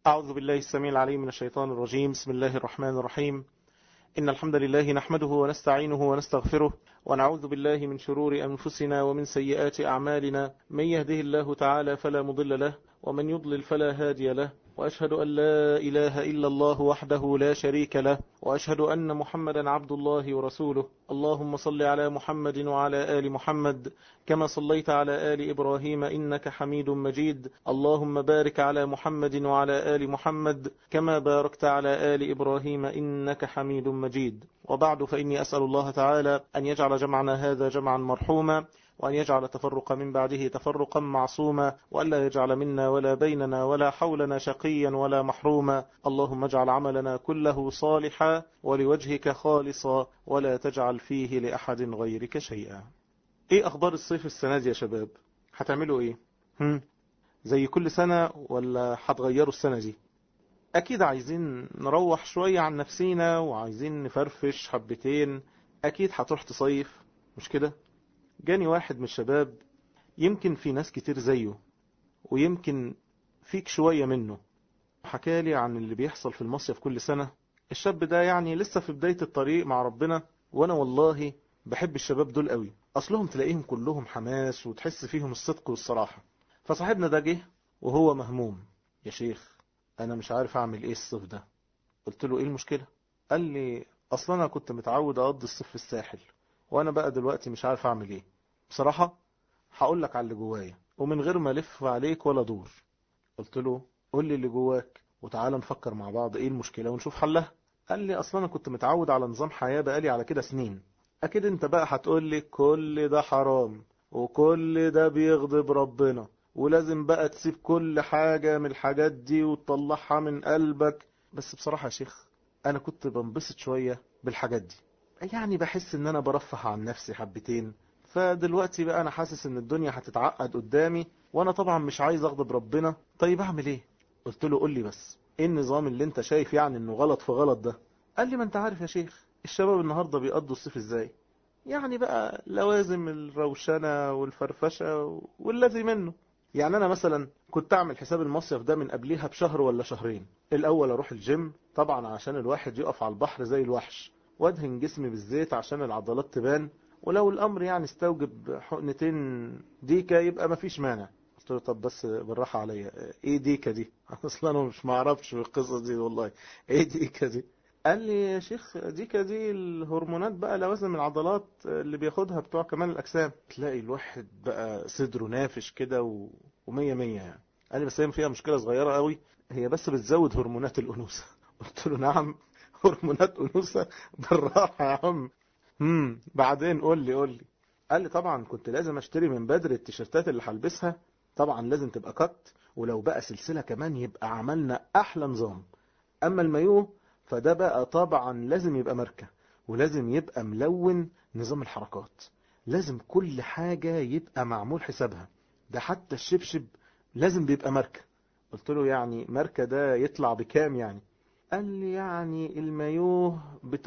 أعوذ بالله السميع العليم من الشيطان الرجيم. بسم الله الرحمن الرحيم. إن الحمد لله نحمده ونستعينه ونستغفره ونعوذ بالله من شرور أنفسنا ومن سيئات أعمالنا. من يهده الله تعالى فلا مضل له ومن يضلل فلا هادي له، وأشهد أن لا إله إلا الله وحده لا شريك له، وأشهد أن محمدا عبد الله ورسوله. اللهم صل على محمد وعلى آل محمد كما صليت على آل إبراهيم إنك حميد مجيد. اللهم بارك على محمد وعلى آل محمد كما باركت على آل إبراهيم إنك حميد مجيد. وبعد، فإني أسأل الله تعالى أن يجعل جمعنا هذا جمعا مرحوما، وأن يجعل تفرق من بعده تفرقا معصوما، وألا يجعل منا ولا بيننا ولا حولنا شقيا ولا محروما. اللهم اجعل عملنا كله صالحا ولوجهك خالصا، ولا تجعل فيه لأحد غيرك شيئا. ايه أخبار الصيف السنة دي يا شباب؟ هتعملوا ايه؟ زي كل سنة ولا هتغيروا السنة دي؟ أكيد عايزين نروح شوية عن نفسينا وعايزين نفرفش حبتين. أكيد هتروح تصيف، مش كده؟ جاني واحد من الشباب، يمكن في ناس كتير زيه ويمكن فيك شوية منه، حكالي عن اللي بيحصل في المصيف كل سنة. الشاب ده يعني لسه في بداية الطريق مع ربنا، وانا والله بحب الشباب دول قوي، اصلهم تلاقيهم كلهم حماس وتحس فيهم الصدق والصراحة. فصاحبنا ده جه وهو مهموم. يا شيخ انا مش عارف اعمل ايه الصيف ده. قلت له ايه المشكلة؟ قال لي اصلا انا كنت متعود اقضي الصيف في الساحل، وانا بقى دلوقتي مش عارف اعمل ايه. بصراحة هقول لك على اللي جوايا ومن غير ما الف عليك ولا دور. قلت له قول لي اللي جواك وتعالى نفكر مع بعض ايه المشكلة ونشوف حلها. قال لي اصلا انا كنت متعود على نظام حياة بقالي على كده سنين. اكيد انت بقى هتقول لي كل ده حرام وكل ده بيغضب ربنا، ولازم بقى تسيب كل حاجة من الحاجات دي وتطلعها من قلبك. بس بصراحة يا شيخ انا كنت بنبسط شوية بالحاجات دي، يعني بحس ان انا برفه عن نفسي حبتين. فدلوقتي بقى انا حاسس ان الدنيا هتتعقد قدامي، وانا طبعا مش عايز اغضب ربنا. طيب اعمل ايه؟ قلت له قول لي بس ايه النظام اللي انت شايف يعني انه غلط في غلط ده؟ قال لي ما انت عارف يا شيخ الشباب النهاردة بيقضوا الصيف ازاي، يعني بقى لوازم الروشنة والفرفشة والذي منه. يعني انا مثلا كنت اعمل حساب المصيف ده من قبليها بشهر ولا شهرين. الاول اروح الجيم طبعا عشان الواحد يقف على البحر زي الوحش، وادهن جسمي بالزيت عشان العضلات تبان، ولو الامر يعني استوجب حقنتين ديكا يبقى مفيش مانع. قلت له طب بس بالراحة عليا، ايه ديكا دي؟ اصلا انا مش معرفش القصص دي والله. ايه ديكا دي؟ قال لي يا شيخ ديكا دي الهرمونات بقى لوازم العضلات اللي بياخدها بتوع كمال الاجسام. تلاقي الواحد بقى صدره نافش كده ومية مية يعني. قال لي بس هي فيها مشكلة صغيرة قوي، هي بس بتزود هرمونات الانوثة. قلت له نعم، هرمونات انوثة؟ بالراحة يا عم. بعدين قول لي. قال لي طبعا كنت لازم اشتري من بدري التيشيرتات اللي هلبسها، طبعا لازم تبقى كت، ولو بقى سلسلة كمان يبقى عملنا احلى نظام. اما المايوه فده بقى طبعا لازم يبقى ماركة، ولازم يبقى ملون نظام الحركات، لازم كل حاجة يبقى معمول حسابها، ده حتى الشبشب لازم بيبقى ماركة. قلت له يعني ماركة ده يطلع بكام يعني؟ قال لي يعني المايوه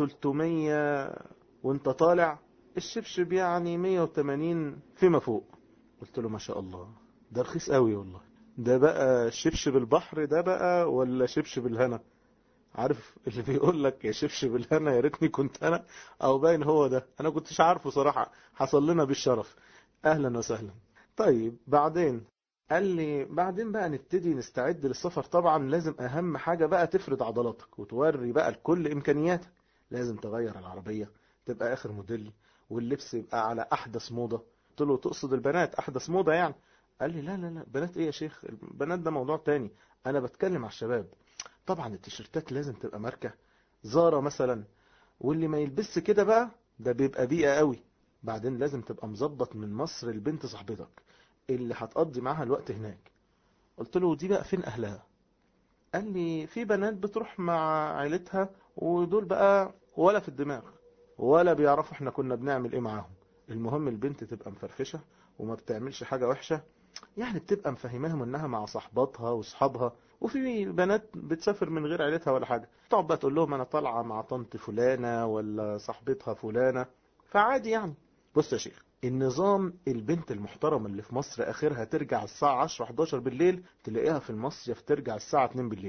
ب300 وانت طالع، الشبشب يعني 180 فيما فوق. قلت له ما شاء الله، ده رخيص قوي والله. ده بقى شبشب البحر ده بقى ولا شبشب الهنا؟ عارف اللي بيقول لك يا شبشب الهنا يا ريتني كنت انا، او باين هو ده. انا كنتش عارفه صراحة، حصل لنا بالشرف. اهلا وسهلا. طيب بعدين قال لي بعدين بقى نبتدي نستعد للسفر. طبعا لازم اهم حاجة بقى تفرد عضلاتك وتوري بقى لكل امكانياتك. لازم تغير العربية تبقى اخر موديل، واللبس يبقى على احدث موضة. قلت له تقصد البنات احدث موضة يعني؟ قال لي لا لا لا، بنات ايه يا شيخ، البنات ده موضوع تاني، انا بتكلم على الشباب. طبعا التيشيرتات لازم تبقى ماركة زارة مثلا، واللي ما يلبسش كده بقى ده بيبقى بيئة قوي. بعدين لازم تبقى مظبط من مصر البنت صاحبتك اللي هتقضي معاها الوقت هناك. قلت له دي بقى فين اهلها؟ قال لي في بنات بتروح مع عيلتها، ودول بقى ولا في الدماغ ولا بيعرفوا احنا كنا بنعمل ايه معاهم. المهم البنت تبقى مفرفشة وما بتعملش حاجة وحشة، يعني بتبقى مفهماهم انها مع صاحباتها واصحابها. وفي بنات بتسافر من غير عيلتها ولا حاجة، تقعد بقى تقول لهم انا طالعة مع طنط فلانة ولا صاحبتها فلانة، فعادي يعني. بص يا شيخ، النظام البنت المحترمة اللي في مصر اخرها ترجع الساعة 10 11 بالليل، تلاقيها في المصيف ترجع الساعة 2 بالليل.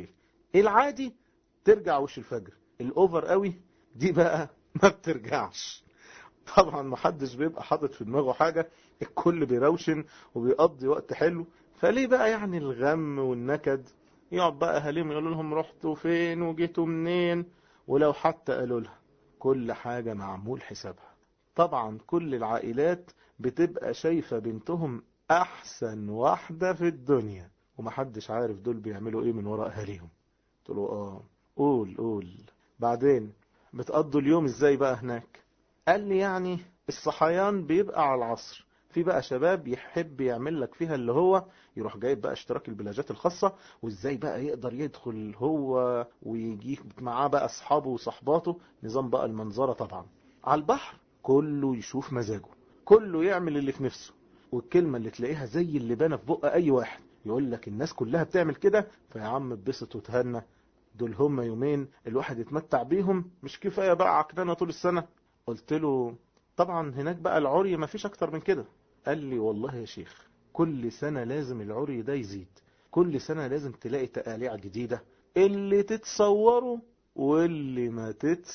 العادي ترجع وش الفجر، الاوفر قوي دي بقى ما بترجعش. طبعا محدش بيبقى حاطط في دماغه حاجة، الكل بيروشن وبيقضي وقت حلو، فليه بقى يعني الغم والنكد؟ يقعد بقى اهاليهم يقولوا لهم رحتوا فين وجيتوا منين، ولو حتى قالوا لها كل حاجة معمول حسابها. طبعا كل العائلات بتبقى شايفة بنتهم احسن واحدة في الدنيا، ومحدش عارف دول بيعملوا ايه من وراء اهاليهم. قلت له قول قول. بعدين بتقضوا اليوم ازاي بقى هناك؟ قال لي يعني الصحيان بيبقى على العصر، في بقى شباب يحب يعمل لك فيها اللي هو يروح جايب بقى اشتراك البلاجات الخاصة، وازاي بقى يقدر يدخل هو ويجي معاه بقى اصحابه وصحباته، نظام بقى المنظرة طبعا على البحر، كله يشوف مزاجه، كله يعمل اللي في نفسه، والكلمة اللي تلاقيها زي اللي بانه في بق اي واحد يقول لك الناس كلها بتعمل كده، فيا عم اتبسط وتهنى، دول هم يومين الواحد يتمتع بيهم، مش كفاية بقى عكنانة طول السنة. قلت له طبعا هناك بقى العري ما فيش اكتر من كده. قال لي والله يا شيخ كل سنة لازم العري ده يزيد، كل سنة لازم تلاقي تقاليع جديدة، اللي تتصوره واللي ما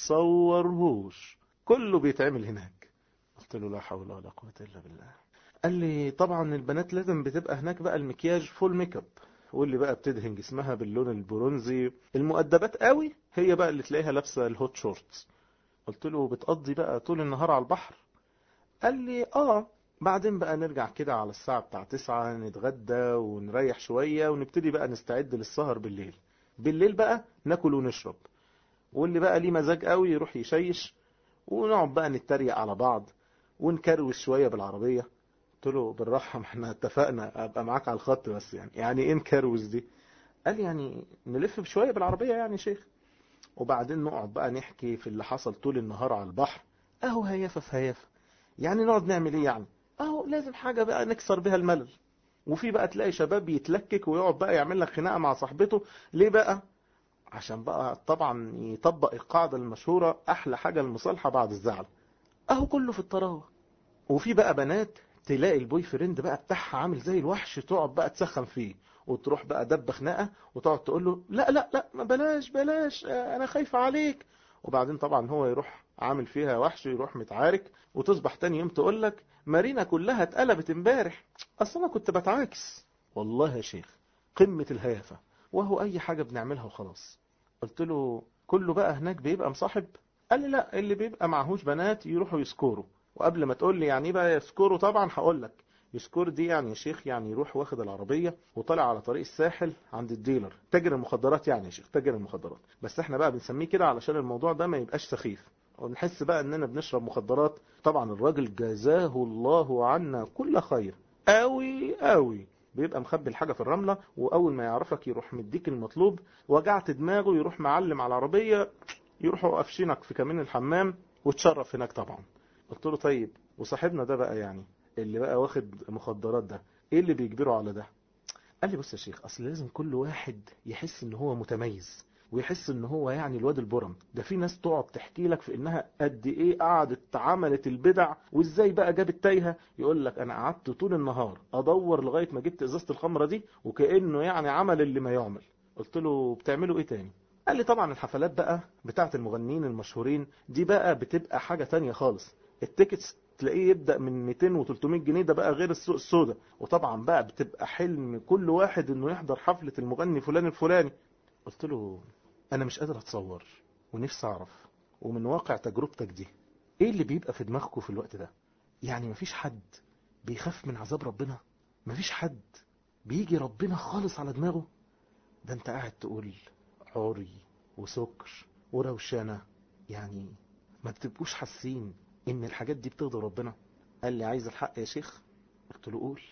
تتصورهوش كله بيتعمل هناك. قلت له لا حول ولا قوة الا بالله. قال لي طبعا البنات لازم بتبقى هناك بقى المكياج فول ميك اب، واللي بقى بتدهن جسمها باللون البرونزي، المؤدبات قوي هي بقى اللي تلاقيها لابسه الهوت شورتس. قلت له بتقضي بقى طول النهار على البحر؟ قال لي بعدين بقى نرجع كده على الساعة بتاع 9 نتغدى ونريح شوية ونبتدي بقى نستعد للسهر بالليل. بالليل بقى ناكل ونشرب، واللي بقى ليه مزاج قوي يروح يشيش، ونقعد بقى نتريق على بعض ونكروش شوية بالعربية. قلت له بالراحة، ما احنا اتفقنا ابقى معاك على الخط، بس يعني ايه نكروز دي؟ قال يعني نلف بشوية بالعربية يعني يا شيخ، وبعدين نقعد بقى نحكي في اللي حصل طول النهار على البحر. اهو هيافة في هيافة، يعني نقعد نعمل ايه يعني؟ اهو لازم حاجة بقى نكسر بها الملل. وفي بقى تلاقي شباب يتلكك ويقعد بقى يعمل لك خناقة مع صاحبته، ليه بقى؟ عشان بقى طبعا يطبق القاعدة المشهورة احلى حاجة المصالحة بعد الزعل. اهو كله في الطراوة. وفي بقى بنات تلاقي البوي فريند بقى بتاعها عامل زي الوحش، تقعد بقى تسخن فيه، وتروح بقى دب خناقه وتقعد تقول له لا لا لا ما بلاش بلاش انا خايفه عليك. وبعدين طبعا هو يروح عامل فيها وحش، يروح متعارك، وتصبح تاني يوم تقول لك مارينا كلها اتقلبت امبارح، اصل انا كنت بتعاكس. والله يا شيخ قمه الهيافه، وهو اي حاجه بنعملها وخلاص. قلت له كله بقى هناك بيبقى مصاحب؟ قال لي لا، اللي بيبقى معهوش بنات يروحوا يسكوروا. وقبل ما تقول لي يعني ايه بقى يسكوروا، طبعا هقول لك يسكور دي يعني يا شيخ يعني يروح واخد العربية وطالع على طريق الساحل عند الديلر، تاجر المخدرات يعني يا شيخ، تاجر المخدرات، بس احنا بقى بنسميه كده علشان الموضوع ده ما يبقاش سخيف ونحس بقى اننا بنشرب مخدرات. طبعا الراجل جزاه الله عنا كل خير، قوي قوي، بيبقى مخبي الحاجة في الرملة، واول ما يعرفك يروح مديك المطلوب، وجعت دماغه يروح معلم على العربية، يروحوا قافشينك في كمين الحمام وتشرف هناك طبعا. قلت له طيب وصاحبنا ده بقى يعني اللي بقى واخد مخدرات ده ايه اللي بيجبره على ده؟ قال لي بص يا شيخ اصل لازم كل واحد يحس ان هو متميز، ويحس ان هو يعني الواد البرم ده. في ناس تقعد تحكي لك في انها قد ايه قعدت عملت البدع وازاي بقى جابت تايهه، يقول لك انا قعدت طول النهار ادور لغايه ما جبت ازازه الخمره دي، وكانه يعني عمل اللي ما يعمل. قلت له بتعملوا ايه تاني؟ قال لي طبعا الحفلات بقى بتاعت المغنيين المشهورين دي بقى بتبقى حاجة تانية خالص، التيكتس تلاقيه يبدأ من 200 و300 جنيه، ده بقى غير السوق السوداء، وطبعا بقى بتبقى حلم كل واحد انه يحضر حفلة المغني فلان الفلاني. قلت له انا مش قادر اتصور، ونفسي اعرف ومن واقع تجربتك دي ايه اللي بيبقى في دماغكم في الوقت ده؟ يعني مفيش حد بيخاف من عذاب ربنا؟ مفيش حد بيجي ربنا خالص على دماغه؟ ده انت قاعد تقول عري وسكر وروشنة، يعني ما بتبقوش حاسين ان الحاجات دي بتغضب ربنا؟ قال لي عايز الحق يا شيخ؟ قلت له قول.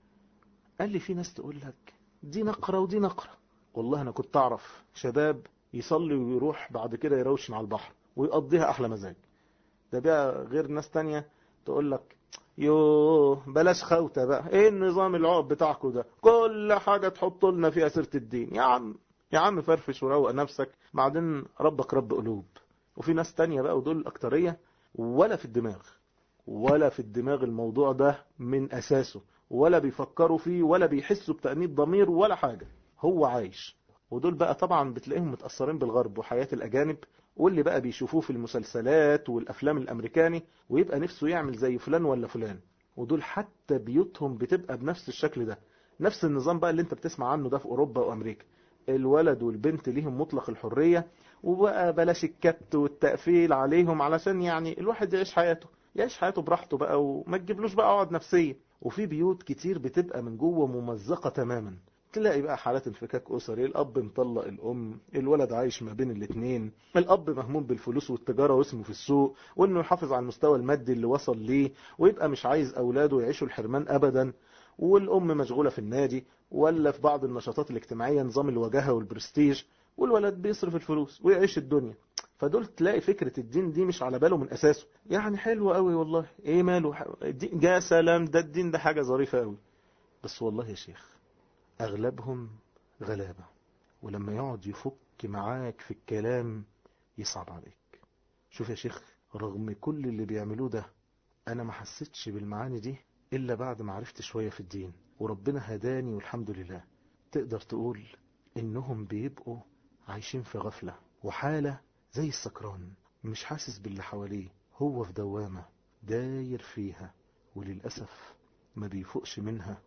قال لي في ناس تقول لك دي نقرة ودي نقرة. والله انا كنت اعرف شباب يصلي ويروح بعد كده يروشن على البحر ويقضيها احلى مزاج. ده بقى غير ناس تانية تقول لك يوه بلاش خوته بقى، ايه النظام العقب بتاعكم ده، كل حاجة تحط لنا فيها سيرة الدين. يا عم يا عم فرفش وروق نفسك، بعدين ربك رب قلوب. وفي ناس تانية بقى ودول الأكترية ولا في الدماغ، ولا في الدماغ الموضوع ده من أساسه، ولا بيفكروا فيه ولا بيحسوا بتأنيب ضمير ولا حاجة، هو عايش ودول بقى طبعا بتلاقيهم متأثرين بالغرب وحياة الأجانب، واللي بقى بيشوفوه في المسلسلات والأفلام الأمريكاني، ويبقى نفسه يعمل زي فلان ولا فلان. ودول حتى بيوتهم بتبقى بنفس الشكل ده، نفس النظام بقى اللي انت بتسمع عنه ده في أوروبا وأمريكا. الولد والبنت ليهم مطلق الحرية، وبقى بلاش الكت والتقفيل عليهم، علشان يعني الواحد يعيش حياته براحته بقى، وما تجيبلوش بقى عقد نفسية. وفي بيوت كتير بتبقى من جوه ممزقة تماما، تلاقي بقى حالات انفكاك أسري، الأب مطلق الأم، الولد عايش ما بين الاتنين، الأب مهموم بالفلوس والتجارة واسمه في السوق، وإنه يحافظ على المستوى المادي اللي وصل ليه، ويبقى مش عايز أولاده يعيشوا الحرمان أبدا، والأم مشغولة في النادي ولا في بعض النشاطات الاجتماعية، نظام الوجاهة والبرستيج، والولد بيصرف الفلوس ويعيش الدنيا. فدول تلاقي فكرة الدين دي مش على باله من أساسه، يعني حلو قوي والله، ايه ماله جاء سلام، ده الدين ده حاجة ظريفة قوي. بس والله يا شيخ أغلبهم غلابة، ولما يقعد يفك معاك في الكلام يصعب عليك. شوف يا شيخ، رغم كل اللي بيعملوه ده، أنا ما حسيتش بالمعاني دي إلا بعد ما عرفت شوية في الدين، وربنا هداني والحمد لله. تقدر تقول إنهم بيبقوا عايشين في غفلة وحالة زي السكران، مش حاسس باللي حواليه، هو في دوامة داير فيها، وللأسف ما بيفوقش منها،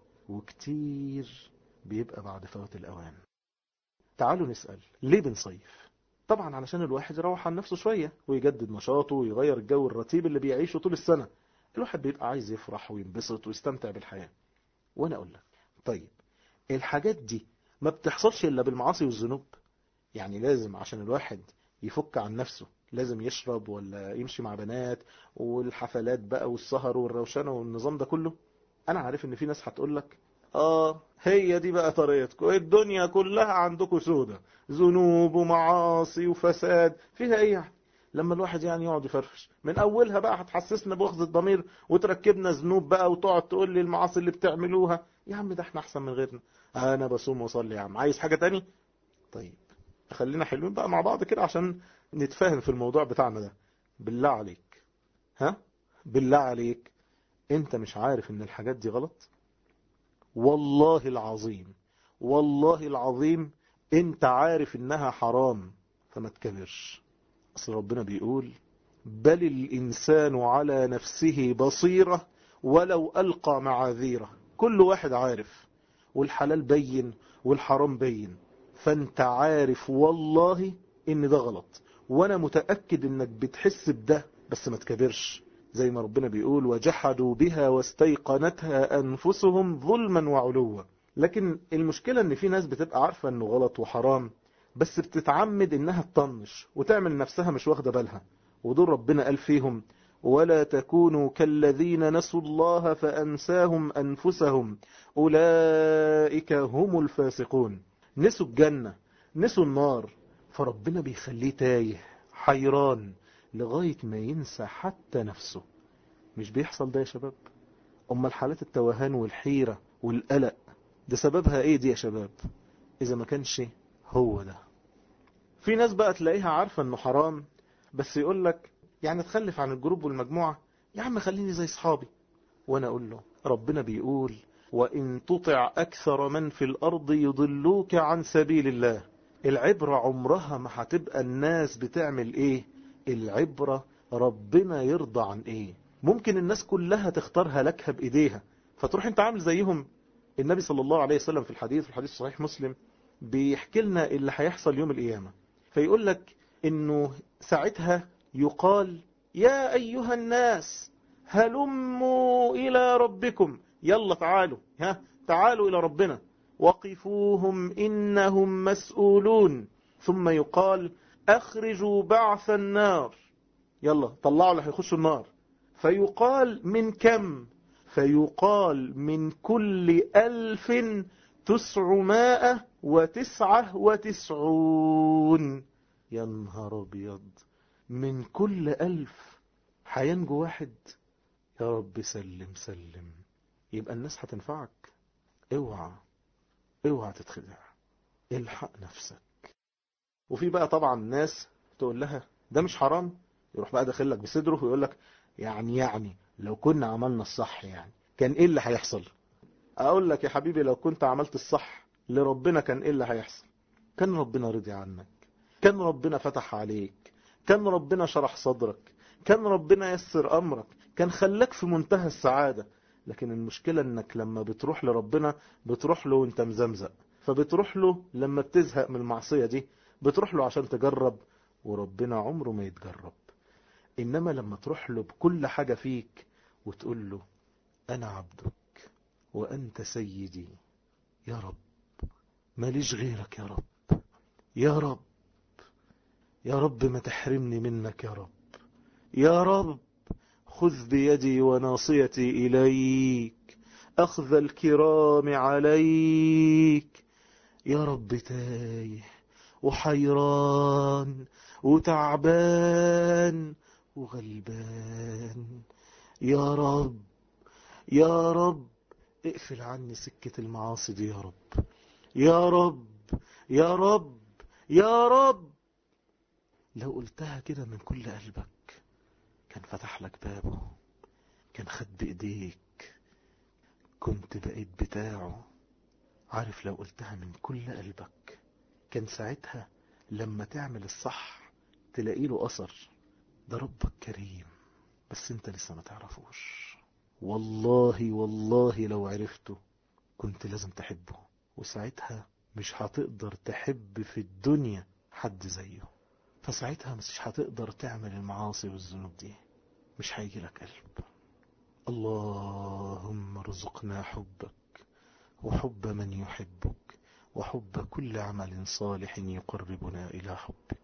وكتير بيبقى بعد فوات الأوان. تعالوا نسأل ليه بنصيف؟ طبعا علشان الواحد يروح عن نفسه شوية ويجدد نشاطه ويغير الجو الرتيب اللي بيعيشه طول السنة. الواحد بيبقى عايز يفرح وينبسط ويستمتع بالحياة. وانا اقول لك، طيب الحاجات دي ما بتحصلش الا بالمعاصي والذنوب؟ يعني لازم عشان الواحد يفك عن نفسه لازم يشرب ولا يمشي مع بنات والحفلات بقى والسهر والروشنة والنظام ده كله؟ انا عارف ان في ناس هتقول لك هي دي بقى طريقتكم، الدنيا كلها عندكم سودة، ذنوب ومعاصي وفساد، فيها ايه يعني؟ لما الواحد يعني يقعد يفرفش من اولها بقى هتحسسنا بغض الضمير وتركبنا ذنوب بقى، وتقعد تقول لي المعاصي اللي بتعملوها. يا عم ده احنا احسن من غيرنا، انا بصوم وصلي يا عم، عايز حاجة تاني؟ طيب خلينا حلوين بقى مع بعض كده عشان نتفاهم في الموضوع بتاعنا ده. بالله عليك، بالله عليك، انت مش عارف ان الحاجات دي غلط؟ والله العظيم، والله العظيم انت عارف انها حرام، فما تكبرش. اصل ربنا بيقول بل الانسان على نفسه بصيرة ولو القى معاذيره. كل واحد عارف، والحلال بين والحرام بين، فانت عارف والله ان ده غلط، وانا متأكد انك بتحس بده، بس ما تكبرش. زي ما ربنا بيقول وجحدوا بها واستيقنتها أنفسهم ظلما وعلوا. لكن المشكلة ان في ناس بتبقى عارفة انه غلط وحرام، بس بتتعمد انها تطنش وتعمل نفسها مش واخدة بالها. ودول ربنا قال فيهم ولا تكونوا كالذين نسوا الله فأنساهم أنفسهم أولئك هم الفاسقون. نسوا الجنة، نسوا النار، فربنا بيخليه تايه حيران لغاية ما ينسى حتى نفسه. مش بيحصل ده يا شباب؟ أما حالات التوهان والحيرة والقلق ده سببها ايه دي يا شباب؟ إذا ما كانش هو ده. في ناس بقى تلاقيها عارفة انه حرام، بس يقول لك يعني تخلف عن الجروب والمجموعة، يا عم خليني زي صحابي. وانا اقول له ربنا بيقول وإن تطع أكثر من في الأرض يضلوك عن سبيل الله. العبرة عمرها ما هتبقى الناس بتعمل ايه، العبرة ربنا يرضى عن ايه. ممكن الناس كلها تختار هلاكها بإيديها فتروح انت عامل زيهم. النبي صلى الله عليه وسلم في الحديث صحيح مسلم بيحكي لنا اللي هيحصل يوم القيامة، فيقول لك انه ساعتها يقال يا ايها الناس هلموا الى ربكم، يلا تعالوا، تعالوا الى ربنا، وقفوهم انهم مسؤولون. ثم يقال اخرجوا بعث النار، يلا طلعوا اللي هيخشوا النار. فيقال من كم؟ فيقال من كل 1999. يا نهار ابيض، من كل 1000 هينجو واحد؟ يا رب سلم سلم. يبقى الناس هتنفعك؟ اوعى اوعى تتخدع، الحق نفسك. وفي بقى طبعا ناس تقول لها ده مش حرام، يروح بقى داخل لك بصدره ويقول لك يعني لو كنا عملنا الصح يعني كان ايه اللي هيحصل؟ اقول لك يا حبيبي لو كنت عملت الصح لربنا كان ايه اللي هيحصل؟ كان ربنا رضي عنك، كان ربنا فتح عليك، كان ربنا شرح صدرك، كان ربنا يسر أمرك، كان خلاك في منتهى السعادة. لكن المشكلة انك لما بتروح لربنا بتروح له وانت مزمزق، فبتروح له لما بتزهق من المعصية دي، بتروح له عشان تجرب، وربنا عمره ما يتجرب. إنما لما تروح له بكل حاجة فيك وتقول له أنا عبدك وأنت سيدي يا رب، ماليش غيرك يا رب، يا رب، يا رب ما تحرمني منك يا رب، يا رب خذ بيدي وناصيتي إليك أخذ الكرام عليك. يا رب تايه وحيران وتعبان وغلبان، يا رب، يا رب اقفل عني سكة المعاصي دي يا رب، يا رب، يا رب، يا رب. لو قلتها كده من كل قلبك كان فتح لك بابه، كان خد بإيديك، كنت بقيت بتاعه. عارف لو قلتها من كل قلبك كان ساعتها لما تعمل الصح تلاقي له أثر. ده ربك كريم بس انت لسه ما تعرفوش. والله والله لو عرفته كنت لازم تحبه، وساعتها مش هتقدر تحب في الدنيا حد زيه. فساعتها مش هتقدر تعمل المعاصي والذنوب دي، مش هيجي لك قلب. اللهم ارزقنا حبك وحب من يحبك وحب كل عمل صالح يقربنا إلى حبك.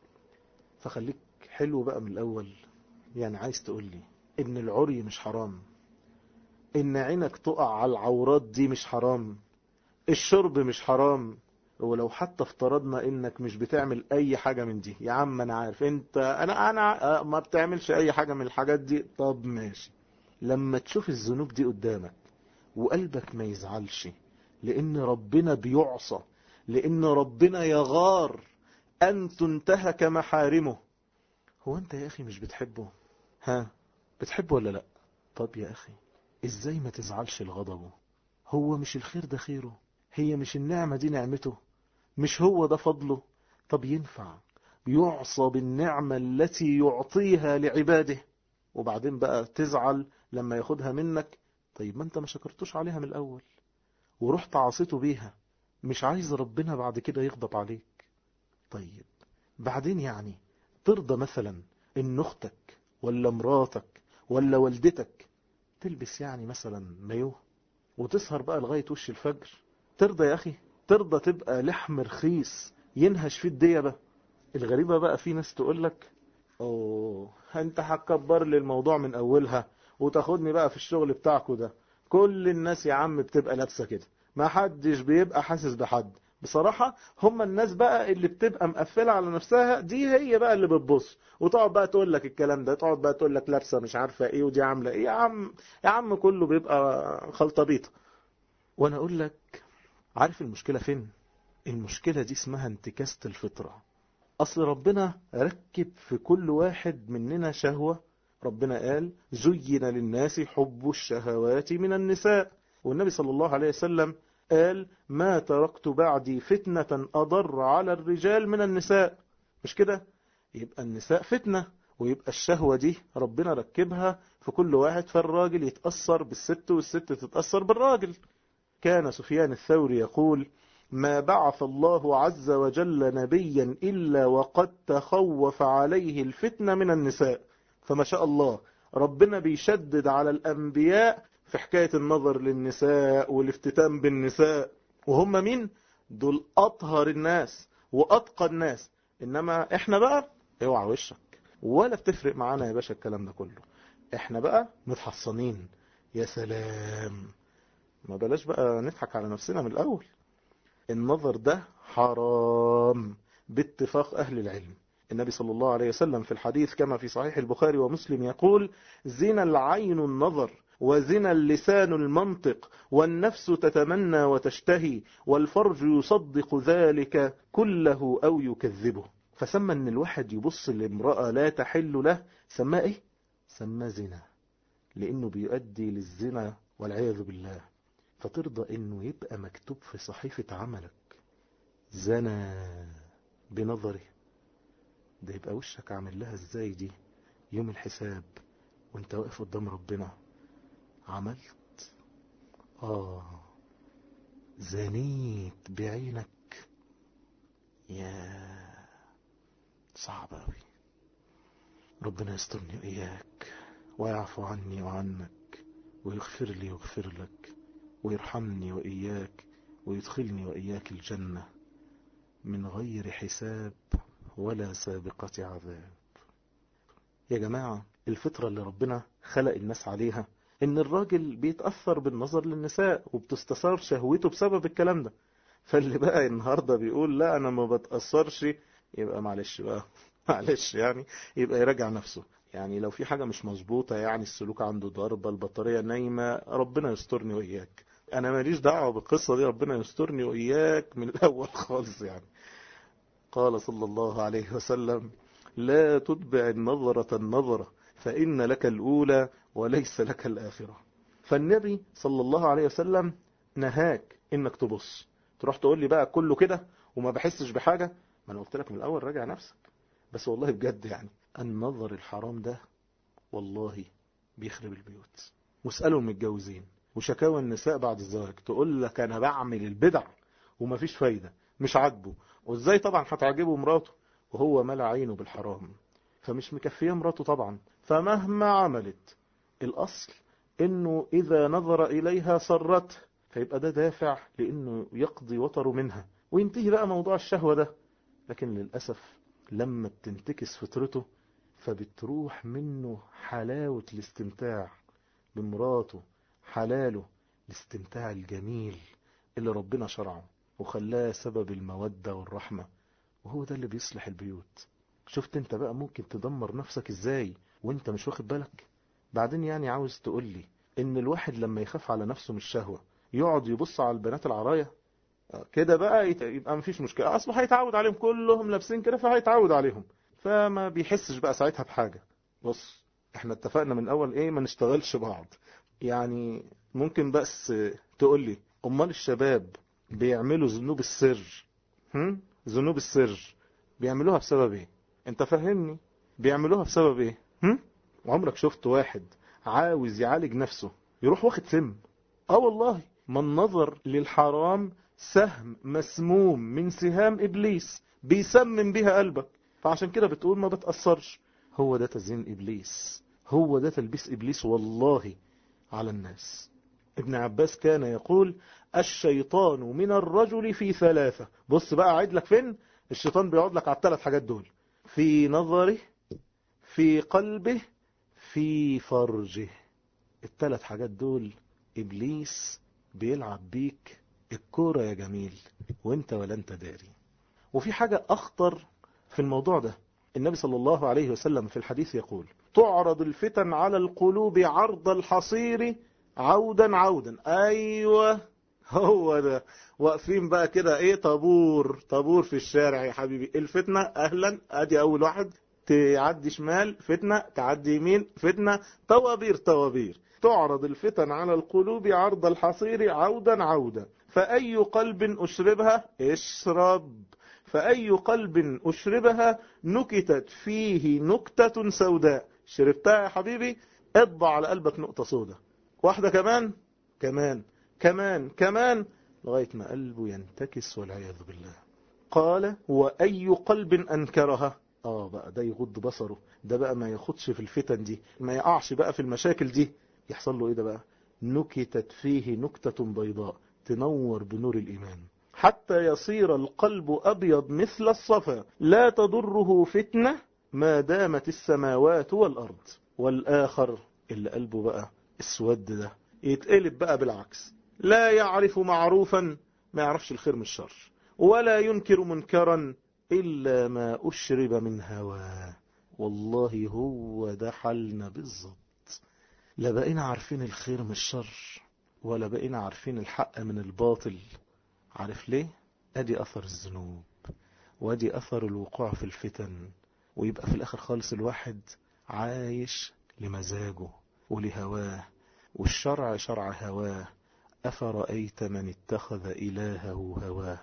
فخليك حلو بقى من الأول. يعني عايز تقول لي إن العري مش حرام، إن عينك تقع على العورات دي مش حرام، الشرب مش حرام، ولو حتى افترضنا إنك مش بتعمل أي حاجة من دي، يا عم أنا عارف أنت أنا ما بتعملش أي حاجة من الحاجات دي، طب ماشي. لما تشوف الذنوب دي قدامك وقلبك ما يزعلش، لأن ربنا بيعصى، لأن ربنا يغار أن تنتهك محارمه، هو أنت يا أخي مش بتحبه؟ ها، بتحبه ولا لأ؟ طب يا أخي إزاي ما تزعلش لغضبه؟ هو مش الخير ده خيره؟ هي مش النعمة دي نعمته؟ مش هو ده فضله؟ طب ينفع يعصى بالنعمة التي يعطيها لعباده وبعدين بقى تزعل لما ياخدها منك؟ طيب ما انت ما شكرتوش عليها من الأول ورحت عصيته بيها، مش عايز ربنا بعد كده يغضب عليك؟ طيب بعدين يعني ترضى مثلا ان اختك ولا مراتك ولا والدتك تلبس يعني مثلا مايوه وتسهر بقى لغاية وش الفجر؟ ترضى يا اخي؟ ترضى تبقى لحم رخيص ينهش فيه الديبة؟ الغريبة بقى في ناس تقولك اوه انت هتكبر لي الموضوع من اولها وتاخدني بقى في الشغل بتاعكو ده، كل الناس يا عم بتبقى لابسة كده، ما حدش بيبقى حاسس بحد. بصراحة هم الناس بقى اللي بتبقى مقفلة على نفسها دي هي بقى اللي بتبص وتقعد بقى تقول لك الكلام ده، تقعد بقى تقول لك لابسة مش عارفة ايه ودي عاملة ايه. يا عم يا عم كله بيبقى خلطبيطة. وانا اقول لك عارف المشكلة فين؟ المشكلة دي اسمها انتكاسة الفطرة. أصل ربنا ركب في كل واحد مننا شهوة. ربنا قال زين للناس حب الشهوات من النساء، والنبي صلى الله عليه وسلم قال ما تركت بعدي فتنة أضر على الرجال من النساء. مش كده؟ يبقى النساء فتنة، ويبقى الشهوة دي ربنا ركبها في كل واحد، فالراجل يتأثر بالست والست تتأثر بالراجل. كان سفيان الثوري يقول ما بعث الله عز وجل نبيا إلا وقد تخوف عليه الفتنة من النساء. فما شاء الله ربنا بيشدد على الأنبياء في حكاية النظر للنساء والافتتان بالنساء، وهم مين؟ دول أطهر الناس وأتقى الناس. إنما إحنا بقى اوعى وشك، ولا بتفرق معانا يا باشا الكلام ده كله، إحنا بقى متحصنين. يا سلام، ما بلاش بقى نضحك على نفسنا من الأول. النظر ده حرام باتفاق أهل العلم. النبي صلى الله عليه وسلم في الحديث كما في صحيح البخاري ومسلم يقول زنا العين النظر وزنا اللسان المنطق والنفس تتمنى وتشتهي والفرج يصدق ذلك كله أو يكذبه. فسمى أن الواحد يبص لامرأة لا تحل له سماه إيه؟ سماه زنا، لأنه بيؤدي للزنا والعياذ بالله. فترضى انه يبقى مكتوب في صحيفة عملك زنى بنظره، ده يبقى وشك عامل لها ازاي دي يوم الحساب وانت واقف قدام ربنا؟ عملت زنيت بعينك، يا صعب أوي. ربنا يسترني وإياك ويعفو عني وعنك ويغفر لي ويغفر لك ويرحمني وإياك ويدخلني وإياك الجنة من غير حساب ولا سابقة عذاب. يا جماعة، الفطرة اللي ربنا خلق الناس عليها ان الراجل بيتأثر بالنظر للنساء وبتستثار شهوته بسبب الكلام ده. فاللي بقى النهاردة بيقول لا انا ما بتأثرش، يبقى معلش بقى معلش يعني، يبقى يراجع نفسه. يعني لو في حاجة مش مظبوطة، يعني السلوك عنده ضربة، البطارية نايمة، ربنا يسترني وإياك. انا ماليش دعوة بالقصة دي، ربنا يسترني وإياك من الاول خالص يعني. قال صلى الله عليه وسلم: لا تتبع النظرة النظرة فإن لك الأولى وليس لك الآخرة. فالنبي صلى الله عليه وسلم نهاك إنك تبص، تروح تقول لي بقى كله كده وما بحسش بحاجة. ما أنا قلت لك من الأول راجع نفسك. بس والله بجد يعني النظر الحرام ده والله بيخرب البيوت. واسألوا المتجوزين وشكاوى النساء بعد الزواج، تقول لك أنا بعمل البدع ومفيش فايدة، مش عاجبه. وازاي طبعا هتعجبه مراته وهو ملأ عينه بالحرام؟ فمش مكفيه مراته طبعا، فمهما عملت الأصل انه اذا نظر اليها سرته، فيبقى ده دافع لانه يقضي وطره منها وينتهي بقى موضوع الشهوة ده. لكن للأسف لما بتنتكس فطرته فبتروح منه حلاوة الاستمتاع بمراته، حلاله الاستمتاع الجميل اللي ربنا شرعه وخلاه سبب المودة والرحمة. وهو ده اللي بيصلح البيوت. شفت انت بقى ممكن تدمر نفسك ازاي وانت مش واخد بالك؟ بعدين يعني عاوز تقول لي ان الواحد لما يخاف على نفسه من الشهوة يقعد يبص على البنات العراية كده بقى يبقى مفيش مشكلة، اصله هيتعود عليهم، كلهم لابسين كده فهيتعود عليهم، فما بيحسش بقى ساعتها بحاجة. بص، احنا اتفقنا من اول ايه؟ ما نشتغلش بعض. يعني ممكن بس تقول لي امال الشباب بيعملوا ذنوب السر، ذنوب السر بيعملوها بسبب ايه؟ انت فهمني، بيعملوها بسبب ايه؟ عمرك شفت واحد عاوز يعالج نفسه يروح واخد سم؟ والله ما النظر للحرام سهم مسموم من سهام ابليس بيسمم بيها قلبك، فعشان كده بتقول ما بتأثرش. هو ده تزيين ابليس، هو ده تلبيس ابليس والله على الناس. ابن عباس كان يقول: الشيطان من الرجل في ثلاثة. بص بقى عيد لك فين الشيطان بيقعد لك على الثلاث حاجات دول: في نظره، في قلبه، في فرجه. الثلاث حاجات دول ابليس بيلعب بيك الكورة يا جميل وانت ولا انت داري. وفي حاجة اخطر في الموضوع ده. النبي صلى الله عليه وسلم في الحديث يقول: تعرض الفتن على القلوب عرض الحصير عودا عودا. ايوه هو ده. واقفين بقى كده ايه، طابور في الشارع يا حبيبي. الفتنة اهلا، ادي اول واحد، تعدي شمال فتنة، تعدي يمين فتنة، طوابير. تعرض الفتن على القلوب عرض الحصير عودا عودا، فأي قلب أشربها اشرب، فأي قلب أشربها نكتت فيه نكتة سوداء. شربتها يا حبيبي، اطبع على قلبك نقطة سوداء واحدة كمان لغاية ما قلبه ينتكس والعياذ بالله. قال: وأي قلب أنكرها، بقى ده يغض بصره، ده بقى ما ياخدش في الفتن دي، ما يقعش بقى في المشاكل دي. يحصل له ايه ده بقى؟ نكتت فيه نكتة بيضاء تنور بنور الإيمان حتى يصير القلب أبيض مثل الصفا، لا تضره فتنة ما دامت السماوات والأرض. والآخر اللي قلبه بقى اسود ده يتقلب بقى بالعكس: لا يعرف معروفا، ما يعرفش الخير من الشر، ولا ينكر منكرا إلا ما أشرب من هواه. والله هو ده حالنا بالظبط. لا بقينا عارفين الخير من الشر، ولا بقينا عارفين الحق من الباطل. عارف ليه؟ ادي اثر الذنوب، وادي اثر الوقوع في الفتن. ويبقى في الاخر خالص الواحد عايش لمزاجه ولهواه، والشرع شرع هواه. افرأيت من اتخذ الهه هواه.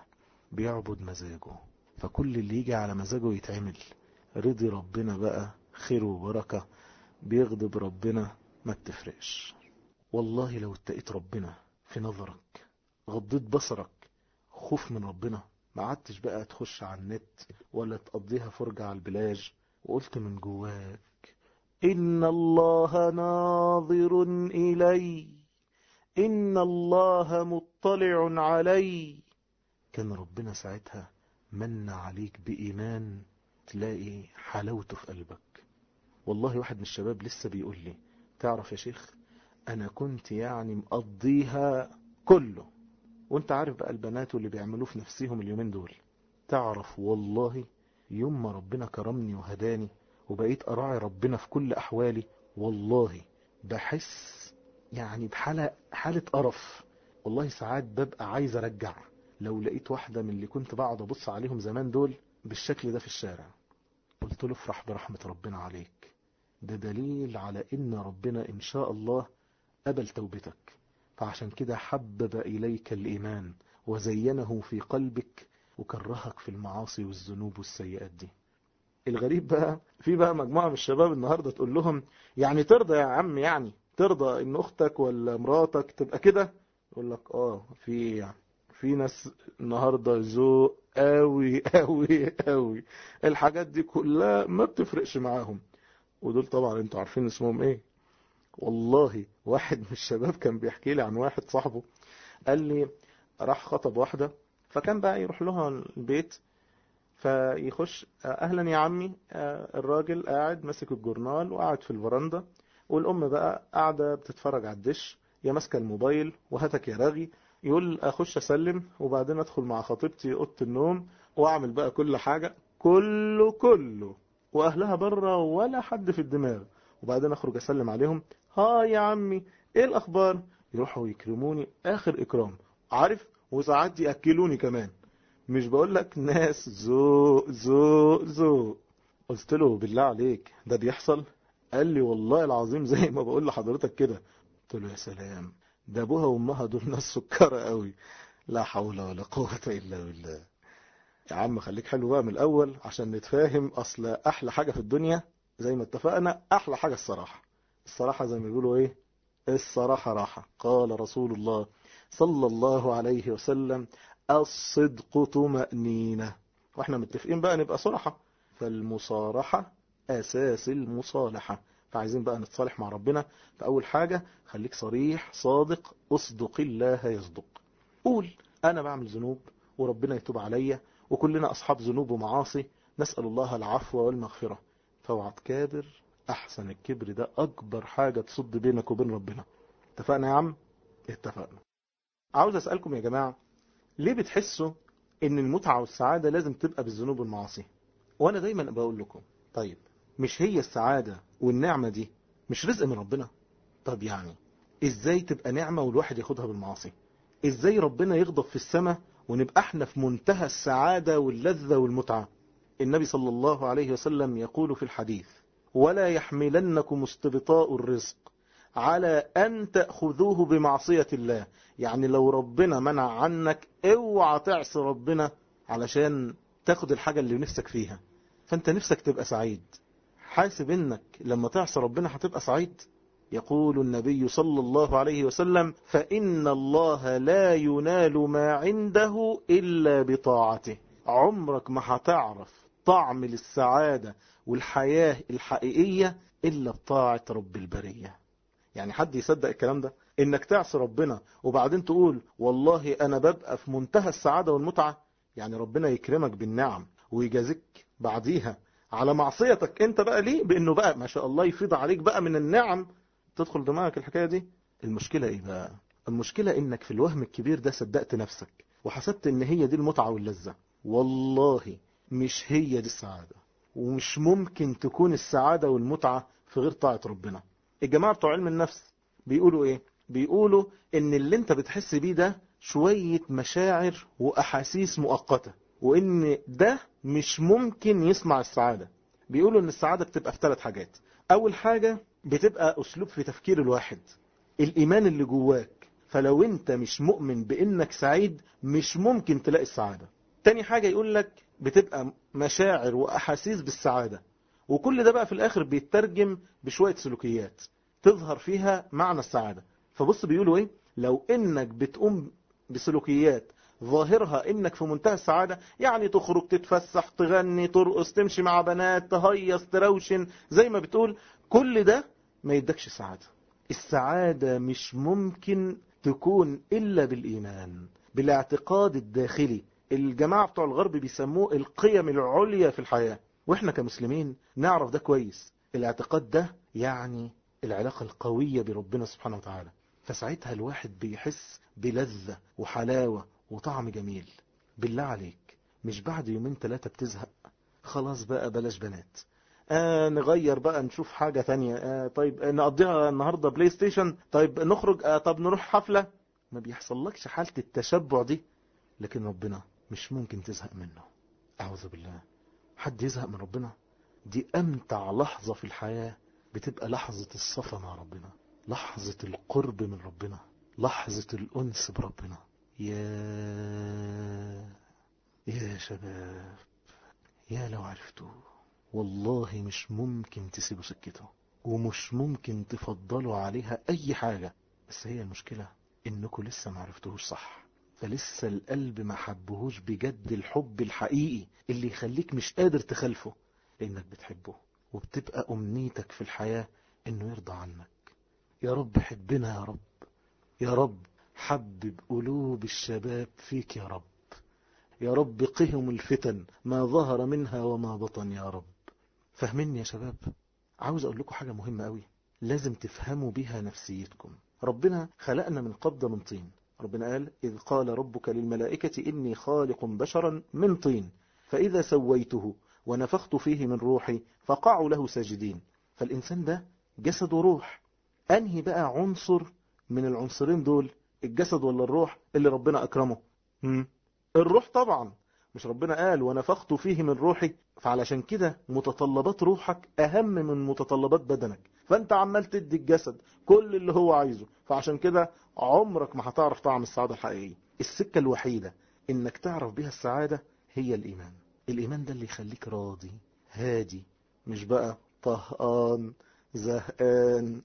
بيعبد مزاجه، فكل اللي يجي على مزاجه يتعمل. رضي ربنا بقى خير وبركة، بيغضب ربنا ما بتفرقش. والله لو اتقيت ربنا في نظرك، غضيت بصرك، خوف من ربنا، ما عدتش بقى تخش على النت ولا تقضيها فرجة على البلاج، وقلت من جواك إن الله ناظر إلي، إن الله مطلع علي، كان ربنا ساعتها من عليك بإيمان تلاقي حلاوته في قلبك. والله واحد من الشباب لسه بيقول لي تعرف يا شيخ أنا كنت يعني مقضيها كله، وانت عارف بقى البنات واللي بيعملوه في نفسهم اليومين دول. تعرف والله يوم ما ربنا كرمني وهداني وبقيت أراعي ربنا في كل أحوالي، والله بحس يعني حالة قرف. والله ساعات ببقى عايز أرجع لو لقيت واحدة من اللي كنت بقعد أبص عليهم زمان دول بالشكل ده في الشارع. قلت له افرح برحمة ربنا عليك، ده دليل على إن ربنا إن شاء الله قبل توبتك. فعشان كده حبب إليك الإيمان وزينه في قلبك وكرهك في المعاصي والذنوب والسيئات دي. الغريب بقى في بقى مجموعة من الشباب النهاردة تقول لهم يعني ترضى يا عم، يعني ترضى ان اختك ولا مراتك تبقى كده؟ يقول لك في ناس النهاردة ذوق قوي قوي قوي، الحاجات دي كلها ما بتفرقش معاهم. ودول طبعا انتوا عارفين اسمهم ايه. والله واحد من الشباب كان بيحكي لي عن واحد صاحبه، قال لي راح خطب واحدة، فكان بقى يروح لها البيت فيخش اهلا يا عمي، الراجل قاعد ماسك الجورنال وقاعد في الفرندا، والام بقى قاعدة بتتفرج على الدش يا ماسكه الموبايل وهاتك يا راغي. يقول اخش اسلم وبعدين ادخل مع خطيبتي اوضه النوم واعمل بقى كل حاجة كله واهلها بره ولا حد في الدماغ، وبعدين اخرج اسلم عليهم، ها يا عمي ايه الاخبار، يروحوا يكرموني اخر اكرام، عارف، وساعات ياكلوني كمان. مش بقول لك ناس ذوق ذوق ذوق. قلت له بالله عليك ده بيحصل؟ قال لي والله العظيم زي ما بقول لحضرتك كده. قلت له يا سلام، ده ابوها وامها دول ناس سكرة قوي، لا حول ولا قوة الا بالله. يا عم خليك حلو بقى من الاول عشان نتفاهم. اصل احلى حاجة في الدنيا زي ما اتفقنا، احلى حاجة الصراحة. الصراحة زي ما بيقولوا ايه، الصراحة راحة. قال رسول الله صلى الله عليه وسلم الصدق طمأنينة. واحنا متفقين بقى نبقى صراحة، فالمصارحة اساس المصالحة. فعايزين بقى نتصالح مع ربنا، فاول حاجة خليك صريح صادق، اصدق الله يصدق. قول انا بعمل ذنوب وربنا يتوب عليا، وكلنا اصحاب ذنوب ومعاصي، نسأل الله العفو والمغفرة. فاوعى تكابر، احسن الكبر ده اكبر حاجة تصد بينك وبين ربنا. اتفقنا يا عم؟ اتفقنا. عاوز اسألكم يا جماعة، ليه بتحسوا ان المتعة والسعادة لازم تبقى بالذنوب والمعاصي؟ وانا دايما بقول لكم طيب مش هي السعادة والنعمة دي مش رزق من ربنا؟ طب يعني ازاي تبقى نعمة والواحد ياخدها بالمعاصي؟ ازاي ربنا يغضب في السماء ونبقى احنا في منتهى السعادة واللذة والمتعة؟ النبي صلى الله عليه وسلم يقول في الحديث ولا يحملنكم استبطاء الرزق على أن تأخذوه بمعصية الله. يعني لو ربنا منع عنك اوعى تعصي ربنا علشان تاخد الحاجة اللي نفسك فيها. فانت نفسك تبقى سعيد، حاسب انك لما تعصي ربنا هتبقى سعيد؟ يقول النبي صلى الله عليه وسلم فإن الله لا ينال ما عنده إلا بطاعته. عمرك ما هتعرف طعم للسعادة والحياة الحقيقية إلا بطاعة رب البرية. يعني حد يصدق الكلام ده؟ انك تعصي ربنا وبعدين تقول والله انا ببقى في منتهى السعادة والمتعة؟ يعني ربنا يكرمك بالنعم ويجازيك بعديها على معصيتك انت بقى ليه بانه بقى ما شاء الله يفيض عليك بقى من النعم، تدخل دماغك الحكاية دي. المشكلة ايه بقى؟ المشكلة انك في الوهم الكبير ده صدقت نفسك وحسبت ان هي دي المتعة واللذة. والله مش هي دي السعادة، ومش ممكن تكون السعادة والمتعة في غير طاعة ربنا. الجماعة بتوع علم النفس بيقولوا ايه؟ بيقولوا ان اللي انت بتحس بيه ده شوية مشاعر واحاسيس مؤقتة، وان ده مش ممكن يصنع السعادة. بيقولوا ان السعادة بتبقى في 3 حاجات. اول حاجة بتبقى اسلوب في تفكير الواحد، الايمان اللي جواك. فلو انت مش مؤمن بانك سعيد مش ممكن تلاقي السعادة. تاني حاجة يقول لك بتبقى مشاعر وأحاسيس بالسعادة، وكل ده بقى في الآخر بيترجم بشوية سلوكيات تظهر فيها معنى السعادة. فبص بيقولوا ايه، لو انك بتقوم بسلوكيات ظاهرها انك في منتهى السعادة، يعني تخرج تتفسح تغني ترقص تمشي مع بنات تهيص تروشن زي ما بتقول، كل ده ما يدكش سعادة. السعادة مش ممكن تكون إلا بالإيمان، بالاعتقاد الداخلي. الجماعة بتوع الغرب بيسموه القيم العليا في الحياة، واحنا كمسلمين نعرف ده كويس. الاعتقاد ده يعني العلاقة القوية بربنا سبحانه وتعالى، فساعتها الواحد بيحس بلذة وحلاوة وطعم جميل. بالله عليك، مش بعد يومين 3 بتزهق؟ خلاص بقى بلاش بنات، نغير بقى نشوف حاجة تانية، طيب نقضيها النهاردة بلاي ستيشن، طيب نخرج، طب نروح حفلة. ما بيحصلكش حالة التشبع دي؟ لكن ربنا مش ممكن تزهق منه. أعوذ بالله، حد يزهق من ربنا؟ دي أمتع لحظة في الحياة بتبقى لحظة الصفا مع ربنا، لحظة القرب من ربنا، لحظة الأنس بربنا. يا شباب، يا لو عرفتوه، والله مش ممكن تسيبوا سكته، ومش ممكن تفضلوا عليها أي حاجة. بس هي المشكلة إنكم لسه ما عرفتوهوش صح، فلسه القلب ما حبهوش بجد الحب الحقيقي اللي يخليك مش قادر تخلفه، لأنك بتحبه وبتبقى أمنيتك في الحياة إنه يرضى عنك. يا رب حبنا يا رب، يا رب حبب قلوب الشباب فيك يا رب، يا رب قهم الفتن ما ظهر منها وما بطن يا رب. فاهميني يا شباب؟ عاوز أقول لكم حاجة مهمة قوي لازم تفهموا بيها نفسيتكم. ربنا خلقنا من قبضة من طين. ربنا قال إذ قال ربك للملائكة إني خالق بشرا من طين فإذا سويته ونفخت فيه من روحي فقعوا له ساجدين. فالإنسان ده جسد وروح، أنهي بقى عنصر من العنصرين دول، الجسد ولا الروح اللي ربنا أكرمه؟ الروح طبعا، مش ربنا قال ونفخت فيه من روحي؟ فعلشان كده متطلبات روحك أهم من متطلبات بدنك، فأنت عمال تدي الجسد كل اللي هو عايزه، فعشان كده عمرك ما هتعرف طعم السعادة الحقيقية. السكة الوحيدة إنك تعرف بيها السعادة هي الإيمان. الإيمان ده اللي يخليك راضي هادي، مش بقى طهقان زهقان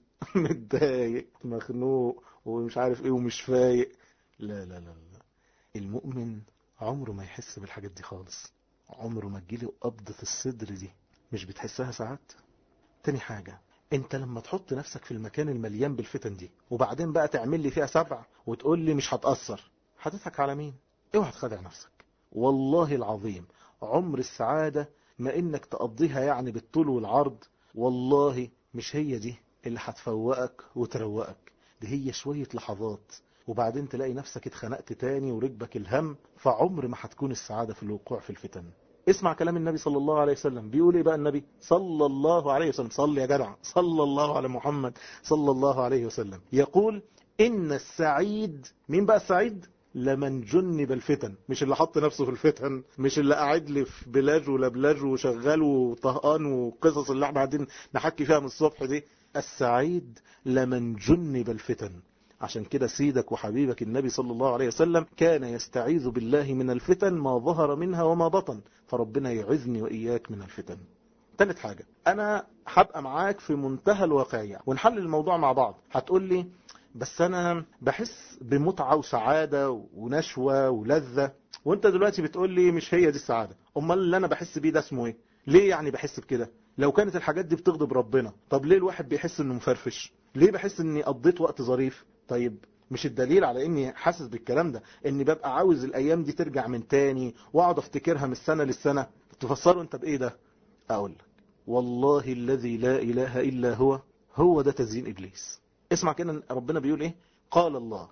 متضايق مخنوق ومش عارف ايه ومش فايق. لا لا لا لا، المؤمن عمره ما يحس بالحاجات دي خالص، عمره ما تجيله قبضة الصدر دي. مش بتحسها ساعات؟ تاني حاجة، انت لما تحط نفسك في المكان المليان بالفتن دي وبعدين بقى تعمل لي فيها 7 وتقول لي مش هتأثر، هتضحك على مين؟ اوعى تخدع نفسك. والله العظيم عمر السعادة ما انك تقضيها يعني بالطول والعرض، والله مش هي دي اللي هتفوقك وتروقك. دي هي شوية لحظات وبعدين تلاقي نفسك اتخنقت تاني وركبك الهم، فعمر ما هتكون السعادة في الوقوع في الفتن. اسمع كلام النبي صلى الله عليه وسلم، بيقول ايه بقى النبي صلى الله عليه وسلم؟ صلي يا جدع، صلى الله على محمد صلى الله عليه وسلم. يقول إن السعيد، مين بقى السعيد؟ لمن جنب الفتن، مش اللي حط نفسه في الفتن، مش اللي قاعد لي في بلاج ولبلاج وشغال وطهقان وقصص اللي احنا قاعدين نحكي فيها من الصبح دي. السعيد لمن جنب الفتن. عشان كده سيدك وحبيبك النبي صلى الله عليه وسلم كان يستعيذ بالله من الفتن ما ظهر منها وما بطن، فربنا يعذني وإياك من الفتن. ثالث حاجة، أنا هبقى معاك في منتهى الواقعية ونحلل الموضوع مع بعض. هتقول لي بس أنا بحس بمتعة وسعادة ونشوة ولذة، وانت دلوقتي بتقول لي مش هي دي السعادة. أمال اللي أنا بحس بيه ده اسمه ايه؟ ليه يعني بحس بكده؟ لو كانت الحاجات دي بتغضب ربنا، طب ليه الواحد بيحس انه مفرفش؟ ليه بحس اني قضيت وقت ظريف؟ طيب مش الدليل على اني حاسس بالكلام ده اني ببقى عاوز الايام دي ترجع من تاني واقعد افتكرها من السنة للسنة؟ تفسره انت بايه ده؟ اقول لك، والله الذي لا اله الا هو ده تزيين ابليس. اسمع كده ربنا بيقول ايه. قال الله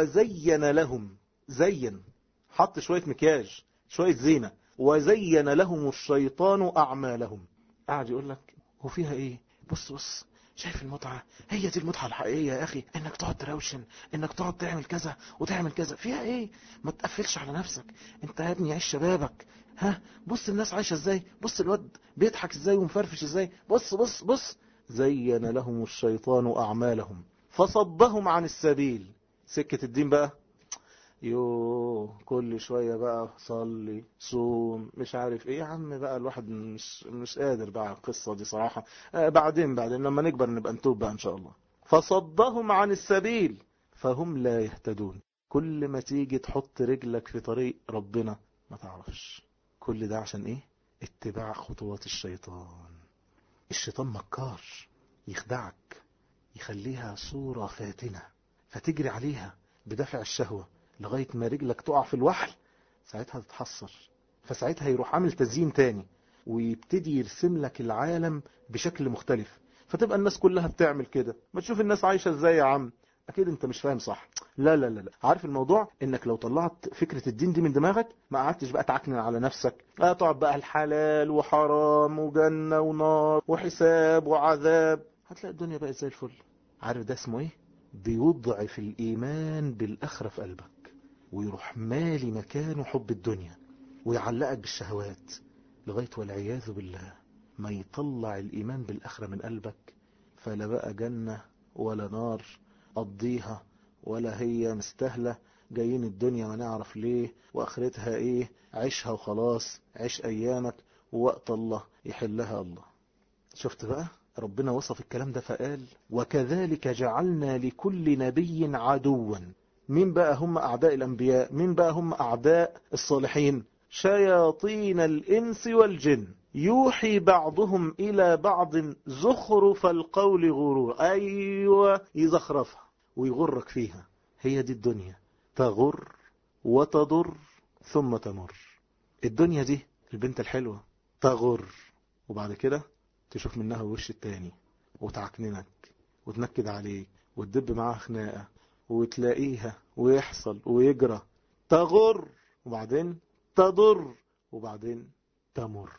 وزين لهم، زين، حط شوية مكياج شوية زينة، وزين لهم الشيطان اعمالهم. قاعد يقول لك هو فيها ايه؟ بص بص، شايف المتعة؟ هي دي المتعة الحقيقية يا أخي، إنك تقعد تروشن، إنك تقعد تعمل كذا وتعمل كذا. فيها إيه؟ ما تقفلش على نفسك. أنت يا ابني عيش شبابك. ها، بص الناس عايشة إزاي، بص الواد بيضحك إزاي ومفرفش إزاي، بص بص بص. زين لهم الشيطان أعمالهم فصدهم عن السبيل. سكة الدين بقى كل شوية بقى صلي صوم مش عارف ايه. يا عم بقى الواحد مش قادر بقى على القصة دي صراحة. بعدين لما نكبر نبقى نتوب بقى ان شاء الله. فصدهم عن السبيل فهم لا يهتدون. كل ما تيجي تحط رجلك في طريق ربنا ما تعرفش كل ده عشان ايه؟ اتباع خطوات الشيطان. الشيطان مكار، يخدعك، يخليها صورة فاتنة فتجري عليها بدافع الشهوة لغاية ما رجلك تقع في الوحل. ساعتها تتحسر، فساعتها يروح عامل تزيين تاني ويبتدي يرسم لك العالم بشكل مختلف. فتبقى الناس كلها بتعمل كده. ما تشوف الناس عايشة ازاي يا عم، اكيد انت مش فاهم صح. لا لا لا لا، عارف الموضوع انك لو طلعت فكرة الدين دي من دماغك ما قعدتش بقى تعكنن على نفسك، تقعد بقى الحلال وحرام وجنة ونار وحساب وعذاب، هتلاقي الدنيا بقت زي الفل. عارف ده اسمه ايه؟ بيضعف الإيمان بالآخرة في قلبك، ويروح مالي مكانه حب الدنيا ويعلقك بالشهوات لغاية والعياذ بالله ما يطلع الإيمان بالآخرة من قلبك. فلا بقى جنة ولا نار قضيها، ولا هي مستهلة جايين الدنيا ما نعرف ليه وآخرتها ايه. عيشها وخلاص، عيش أيامك ووقت الله يحلها الله. شفت بقى ربنا وصف الكلام ده فقال وكذلك جعلنا لكل نبي عدوا. مين بقى هم أعداء الأنبياء؟ مين بقى هم أعداء الصالحين؟ شياطين الإنس والجن يوحي بعضهم إلى بعض زخرف القول غرور. أيوة، يزخرفها ويغرك فيها. هي دي الدنيا، تغر وتضر ثم تمر. الدنيا دي البنت الحلوة تغر، وبعد كده تشوف منها وش التاني وتعكننك وتنكد عليك وتدب معاها خناقة وتلاقيها ويحصل ويجرى. تغر وبعدين تضر وبعدين تمر.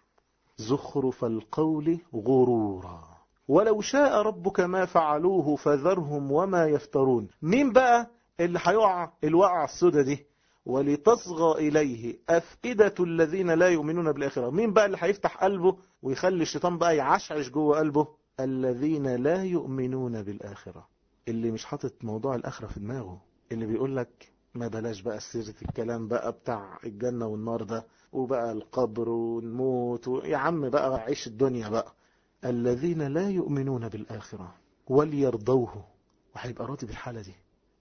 زخرف القول غرورا ولو شاء ربك ما فعلوه فذرهم وما يفترون. مين بقى اللي هيقع الوقعة السودة دي؟ ولتصغى إليه أفئدة الذين لا يؤمنون بالآخرة. مين بقى اللي هيفتح قلبه ويخلي الشيطان بقى يعشعش جوه قلبه؟ الذين لا يؤمنون بالآخرة، اللي مش حاطط موضوع الآخرة في دماغه، اللي بيقول لك ما بلاش بقى سيرة الكلام بقى بتاع الجنة والنار ده وبقى القبر ونموت يا عم بقى عيش الدنيا بقى. الذين لا يؤمنون بالآخرة وليرضوه، وهيبقى راضي بالحالة دي.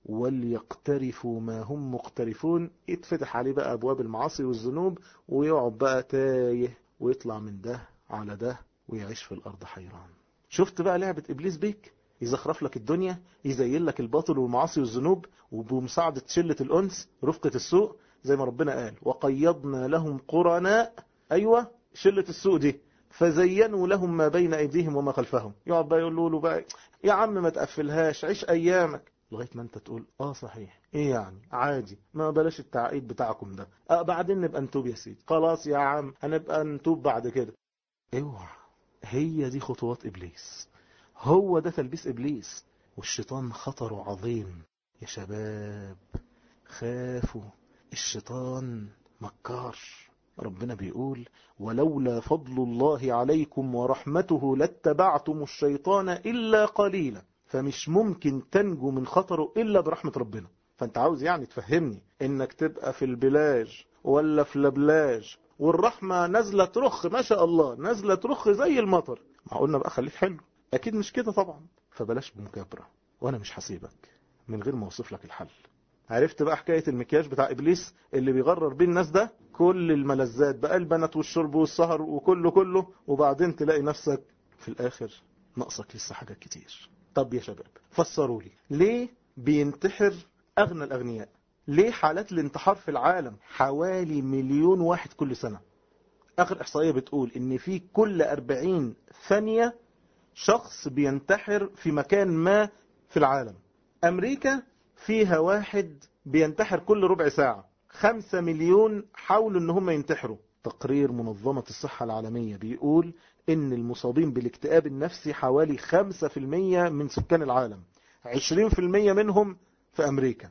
وليقترفوا ما هم مقترفون، يتفتح عليه بقى أبواب المعاصي والذنوب ويقعد بقى تايه ويطلع من ده على ده ويعيش في الأرض حيران. شفت بقى لعبة إبليس بيك؟ يزخرف لك الدنيا، يزين لك الباطل والمعاصي والذنوب وبمساعدة شلة الأنس رفقة السوء، زي ما ربنا قال وقيضنا لهم قرناء. أيوة، شلة السوء دي فزينوا لهم ما بين أيديهم وما خلفهم. يقعد بقى يقول له بقى يا عم ما تقفلهاش، عيش أيامك، لغاية ما انت تقول صحيح، ايه يعني عادي، ما بلاش التعقيد بتاعكم ده، بعدين نبقى نتوب يا سيدي، خلاص يا عم هنبقى نتوب بعد كده. اوعى، هي دي خطوات إبليس، هو ده تلبيس إبليس. والشيطان خطره عظيم يا شباب، خافوا، الشيطان مكار. ربنا بيقول ولولا فضل الله عليكم ورحمته لاتبعتم الشيطان إلا قليلا. فمش ممكن تنجو من خطره إلا برحمة ربنا. فانت عاوز يعني تفهمني انك تبقى في البلاج ولا في لبلاج والرحمة نازلة ترخ ما شاء الله، نازلة ترخ زي المطر، ما قلنا بقى خليك حلو؟ اكيد مش كده طبعا. فبلاش بمكابرة، وانا مش هسيبك من غير ما اوصف لك الحل. عرفت بقى حكاية المكياج بتاع إبليس اللي بيغرر بيه الناس ده؟ كل الملذات بقى، البنات والشرب والسهر وكله، وبعدين تلاقي نفسك في الآخر ناقصك لسه حاجات كتير. طب يا شباب فسروا لي ليه بينتحر أغنى الأغنياء؟ ليه حالات الانتحار في العالم حوالي 1,000,000 واحد كل سنة؟ آخر إحصائية بتقول إن في كل 40 ثانية شخص بينتحر في مكان ما في العالم. أمريكا فيها واحد بينتحر كل ربع ساعة، 5 مليون حاولوا ان هم ينتحروا. تقرير منظمة الصحة العالمية بيقول ان المصابين بالاكتئاب النفسي حوالي 5% من سكان العالم، 20% منهم في أمريكا،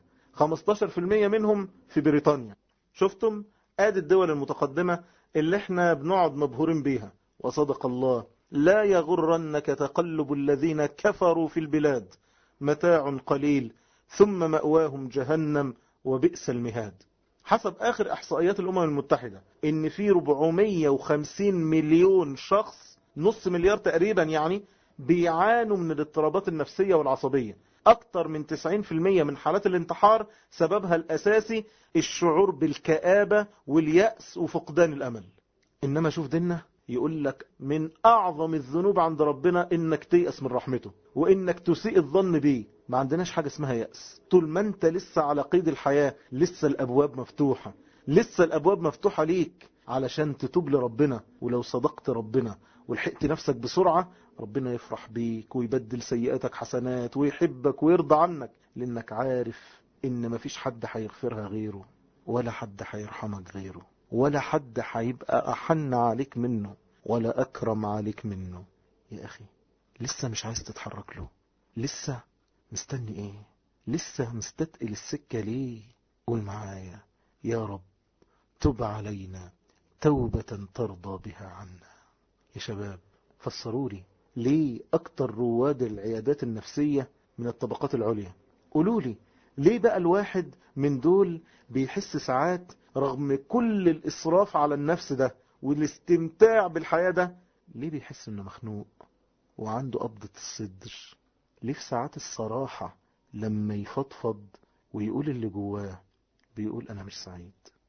15% منهم في بريطانيا. شفتم؟ ادي الدول المتقدمة اللي احنا بنقعد مبهورين بيها. وصدق الله لا يغرنك تقلب الذين كفروا في البلاد، متاع قليل ثم مأواهم جهنم وبئس المهاد. حسب آخر إحصائيات الأمم المتحدة إن في 450 مليون شخص، نص مليار تقريبا يعني، بيعانوا من الاضطرابات النفسية والعصبية. أكتر من 90% من حالات الانتحار سببها الأساسي الشعور بالكآبة واليأس وفقدان الأمل. إنما شوف ديننا يقول لك من أعظم الذنوب عند ربنا إنك تيأس من رحمته وإنك تسيء الظن بيه. ما عندناش حاجة اسمها يأس طول ما أنت لسه على قيد الحياة، لسه الأبواب مفتوحة، لسه الأبواب مفتوحة ليك علشان تتوب لربنا. ولو صدقت ربنا ولحقت نفسك بسرعة، ربنا يفرح بيك ويبدل سيئاتك حسنات ويحبك ويرضى عنك، لأنك عارف إن مفيش حد هيغفرها غيره، ولا حد هيرحمك غيره، ولا حد هيبقى أحن عليك منه ولا أكرم عليك منه. يا أخي لسه مش عايز تتحرك له؟ لسه مستني ايه؟ لسه مستثقل السكة ليه؟ قول معايا: يا رب تب علينا توبة ترضى بها عنا. يا شباب فسروا لي ليه أكتر رواد العيادات النفسية من الطبقات العليا؟ قولوا لي ليه بقى الواحد من دول بيحس ساعات رغم كل الإسراف على النفس ده والاستمتاع بالحياة ده، ليه بيحس انه مخنوق وعنده قبضة الصدر؟ ليه في ساعات الصراحة لما يفضفض ويقول اللي جواه بيقول أنا مش سعيد؟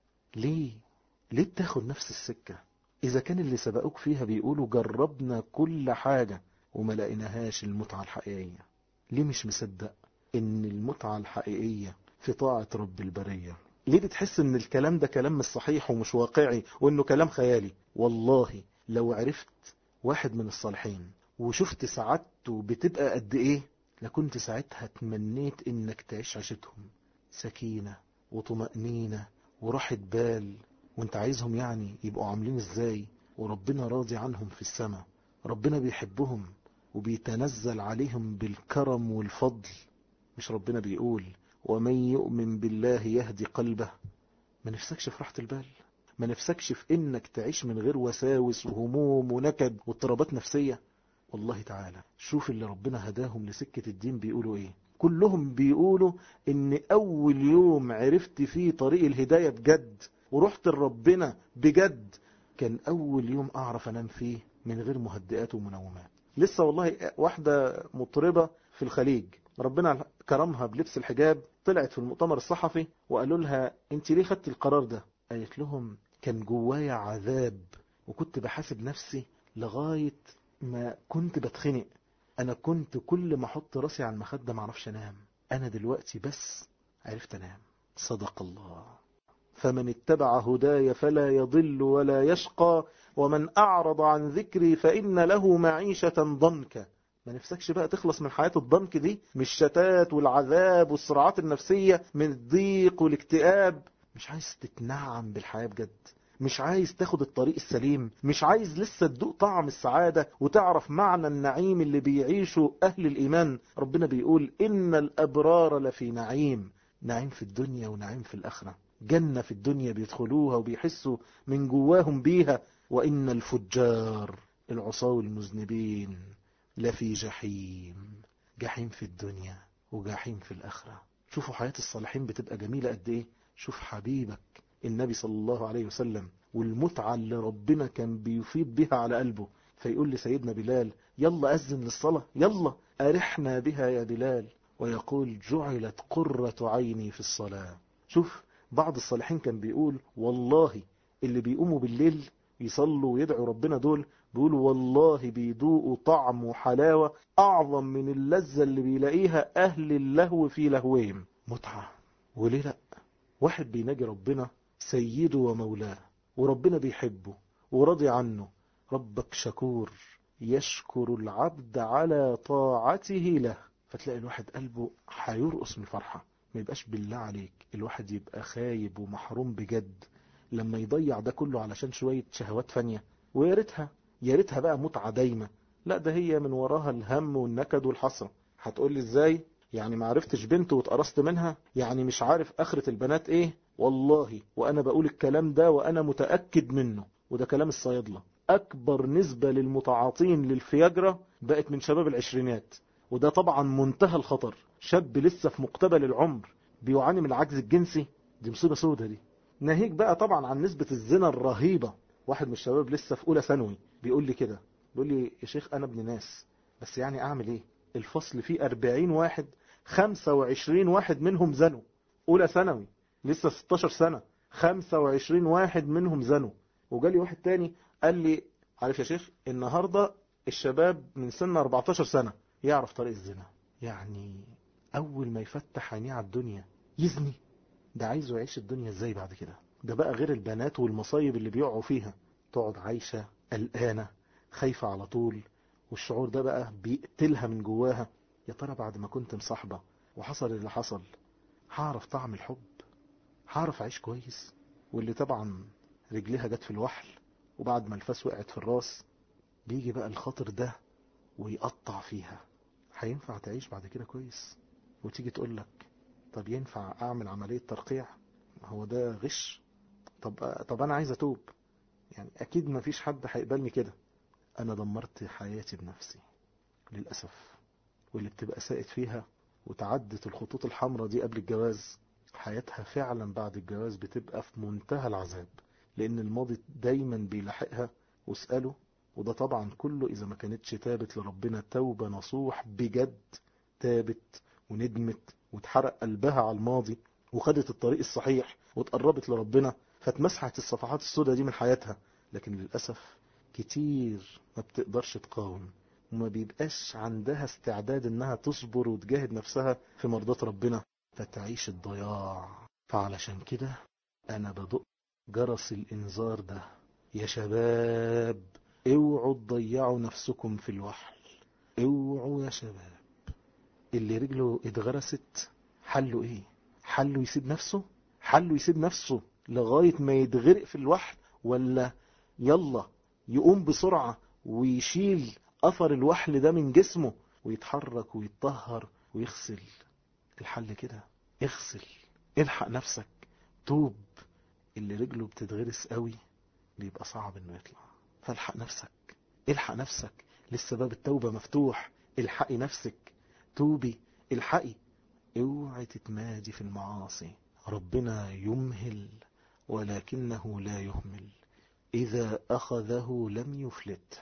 ليه بتاخد نفس السكة إذا كان اللي سبقوك فيها بيقولوا جربنا كل حاجة وما لقيناهاش المتعة الحقيقية؟ ليه مش مصدق إن المتعة الحقيقية في طاعة رب البرية؟ ليه بتحس إن الكلام ده كلام مش صحيح ومش واقعي وإنه كلام خيالي؟ والله لو عرفت واحد من الصالحين وشفت سعادته بتبقى قد ايه، لكنت ساعتها تمنيت انك تعيش عيشتهم سكينة وطمأنينة وراحة بال. وانت عايزهم يعني يبقوا عاملين ازاي؟ وربنا راضي عنهم في السماء، ربنا بيحبهم وبيتنزل عليهم بالكرم والفضل. مش ربنا بيقول ومن يؤمن بالله يهدي قلبه؟ ما نفسكش في راحة البال؟ ما نفسكش في انك تعيش من غير وساوس وهموم ونكد واضطرابات نفسية؟ والله تعالى شوف اللي ربنا هداهم لسكة الدين بيقولوا ايه. كلهم بيقولوا ان اول يوم عرفت فيه طريق الهداية بجد ورحت لربنا بجد كان اول يوم اعرف انام فيه من غير مهدئات ومنومات. لسه والله واحدة مطربة في الخليج ربنا كرمها بلبس الحجاب، طلعت في المؤتمر الصحفي وقالوا لها انت ليه خدت القرار ده؟ قالت لهم كان جوايا عذاب وكنت بحاسب نفسي لغاية ما كنت بتخنق. انا كنت كل ما احط راسي على المخدة ما اعرفش انام، انا دلوقتي بس عرفت انام. صدق الله. فمن اتبع هداي فلا يضل ولا يشقى ومن اعرض عن ذكري فان له معيشة ضنكا. ما نفسكش بقى تخلص من حياة الضنك دي، من الشتات والعذاب والصراعات النفسية، من الضيق والاكتئاب؟ مش عايز تتنعم بالحياة بجد؟ مش عايز تاخد الطريق السليم؟ مش عايز لسه تدوق طعم السعادة وتعرف معنى النعيم اللي بيعيشه أهل الإيمان؟ ربنا بيقول إن الأبرار لفي نعيم، نعيم في الدنيا ونعيم في الآخرة. جنة في الدنيا بيدخلوها وبيحسوا من جواهم بيها، وإن الفجار العصاة المذنبين لفي جحيم، جحيم في الدنيا وجحيم في الآخرة. شوفوا حياة الصالحين بتبقى جميلة قد إيه. شوف حبيبك النبي صلى الله عليه وسلم والمتعة اللي ربنا كان بيفيض بها على قلبه، فيقول لسيدنا بلال يلا أذن للصلاة، يلا أرحنا بها يا بلال، ويقول جعلت قرة عيني في الصلاة. شوف بعض الصالحين كان بيقول والله اللي بيقوموا بالليل يصلوا ويدعوا ربنا دول بيقولوا والله بيدوقوا طعم وحلاوة أعظم من اللذة اللي بيلاقيها أهل اللهو في لهوهم. متعة. وليه لأ؟ واحد بيناجي ربنا سيده ومولاه وربنا بيحبه وراضي عنه، ربك شكور يشكر العبد على طاعته له. فتلاقي الواحد قلبه هيرقص من الفرحة. ما يبقاش بالله عليك الواحد يبقى خايب ومحروم بجد لما يضيع ده كله علشان شوية شهوات فانية. يا ريتها بقى متعة دايمة. لا ده هي من وراها الهم والنكد والحسرة. هتقول لي ازاي يعني ما عرفتش بنت واتقرصت منها؟ يعني مش عارف اخرة البنات ايه؟ والله وانا بقول الكلام ده وانا متأكد منه، وده كلام الصيادلة. اكبر نسبة للمتعاطين للفياجرا بقت من شباب العشرينات، وده طبعا منتهى الخطر. شاب لسه في مقتبل العمر بيعاني من العجز الجنسي، دي مصيبة سودة دي. ناهيك بقى طبعا عن نسبة الزنا الرهيبة. واحد من الشباب لسه في أولى ثانوي بيقول لي كده، بيقول لي يا شيخ أنا ابن ناس، بس يعني أعمل إيه؟ الفصل فيه 40 واحد، 25 واحد منهم زنوا. أولى ثانوي لسه 16 سنة، 25 واحد منهم زنوا. وجالي واحد تاني قال لي عارف يا شيخ النهاردة الشباب من سن 14 سنة يعرف طريق الزنا. يعني أول ما يفتح عينيه على الدنيا يزني. ده عايزه يعيش الدنيا ازاي بعد كده؟ ده بقى غير البنات والمصايب اللي بيقعوا فيها، تقعد عايشة قلقانة خايفة على طول، والشعور ده بقى بيقتلها من جواها. يا ترى بعد ما كنت مصاحبة وحصل اللي حصل هعرف طعم الحب؟ هعرف اعيش كويس؟ واللي طبعا رجليها جت في الوحل وبعد ما الفاس وقعت في الراس بيجي بقى الخاطر ده ويقطع فيها. هينفع تعيش بعد كده كويس؟ وتيجي تقول لك طب ينفع اعمل عملية ترقيع؟ هو ده غش؟ طب انا عايز اتوب. يعني اكيد ما فيش حد هيقبلني كده. انا دمرت حياتي بنفسي للأسف. واللي بتبقى سائد فيها وتعدت الخطوط الحمراء دي قبل الجواز، حياتها فعلا بعد الجواز بتبقى في منتهى العذاب، لان الماضي دايما بيلاحقها. واسأله، وده طبعا كله اذا ما كانتش تابت لربنا توبة نصوح بجد، تابت وندمت واتحرق قلبها على الماضي وخدت الطريق الصحيح واتقربت لربنا، فاتمسحت الصفحات السوداء دي من حياتها. لكن للأسف كتير ما بتقدرش تقاوم، وما بيبقاش عندها استعداد انها تصبر وتجاهد نفسها في مرضات ربنا، فتعيش الضياع. فعلشان كده انا بدق جرس الانذار ده، يا شباب اوعوا تضيعوا نفسكم في الوحل. اوعوا يا شباب. اللي رجله اتغرست حله ايه؟ حله يسيب نفسه؟ حله يسيب نفسه لغاية ما يتغرق في الوحل، ولا يلا يقوم بسرعة ويشيل أثر الوحل ده من جسمه ويتحرك ويتطهر ويغسل؟ الحل كده، اغسل، الحق نفسك، توب. اللي رجله بتتغرس قوي بيبقى صعب انه يطلع، فالحق نفسك، الحق نفسك، لسه باب التوبة مفتوح. الحقي نفسك، توبي، الحقي، اوعي تتمادي في المعاصي. ربنا يمهل ولكنه لا يهمل، إذا أخذه لم يفلته.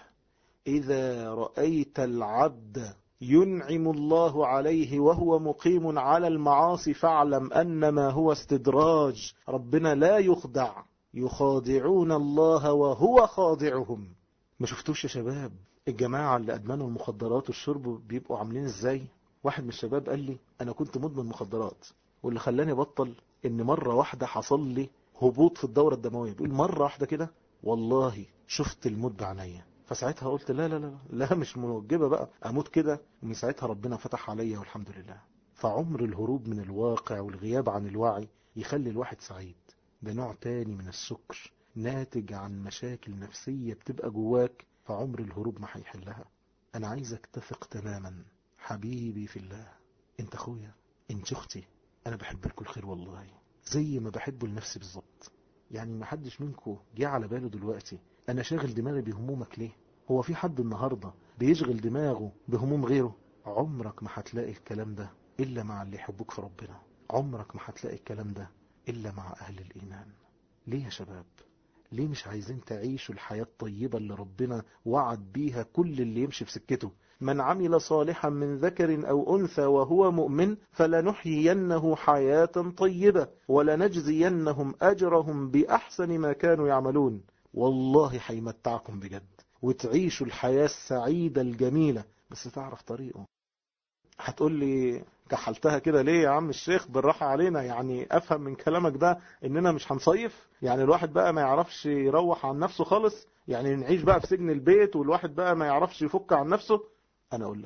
إذا رأيت العبد ينعم الله عليه وهو مقيم على المعاصي فاعلم أنما هو استدراج. ربنا لا يخدع، يخادعون الله وهو خادعهم. ما شفتوش يا شباب الجماعة اللي أدمنوا المخدرات والشرب بيبقوا عاملين إزاي؟ واحد من الشباب قال لي أنا كنت مدمن مخدرات، واللي خلاني بطل إن مرة واحدة حصل لي هبوط في الدورة الدموية. بيقول مرة واحدة كده والله شفت الموت بعينيا. فساعتها قلت لا لا لا لا، مش موجبة بقى أموت كده. ومن ساعتها ربنا فتح عليا والحمد لله. فعمر الهروب من الواقع والغياب عن الوعي يخلي الواحد سعيد. ده نوع تاني من السكر ناتج عن مشاكل نفسية بتبقى جواك، فعمر الهروب ما هيحلها. أنا عايزك تثق تماما حبيبي في الله، انت اخويا، انت اختي، انا بحب لكم الخير والله زي ما بحبه لنفسي بالظبط. يعني ما حدش منكم جه على باله دلوقتي انا شاغل دماغي بهمومك ليه؟ هو في حد النهاردة بيشغل دماغه بهموم غيره؟ عمرك ما هتلاقي الكلام ده الا مع اللي يحبوك في ربنا. عمرك ما هتلاقي الكلام ده الا مع اهل الايمان. ليه يا شباب؟ ليه مش عايزين تعيشوا الحياة الطيبة اللي ربنا وعد بيها كل اللي يمشي في سكته؟ من عمل صالحا من ذكر أو أنثى وهو مؤمن فلنحيينه حياة طيبة ولنجزينهم أجرهم بأحسن ما كانوا يعملون. والله هيمتعكم بجد وتعيشوا الحياة السعيدة الجميلة، بس تعرف طريقه. هتقول لي كحلتها كده ليه يا عم الشيخ؟ بالراحة علينا. يعني أفهم من كلامك ده إننا مش هنصيف؟ يعني الواحد بقى ما يعرفش يروح عن نفسه خالص؟ يعني نعيش بقى في سجن البيت والواحد بقى ما يعرفش يفك عن نفسه؟ أنا أقول لك،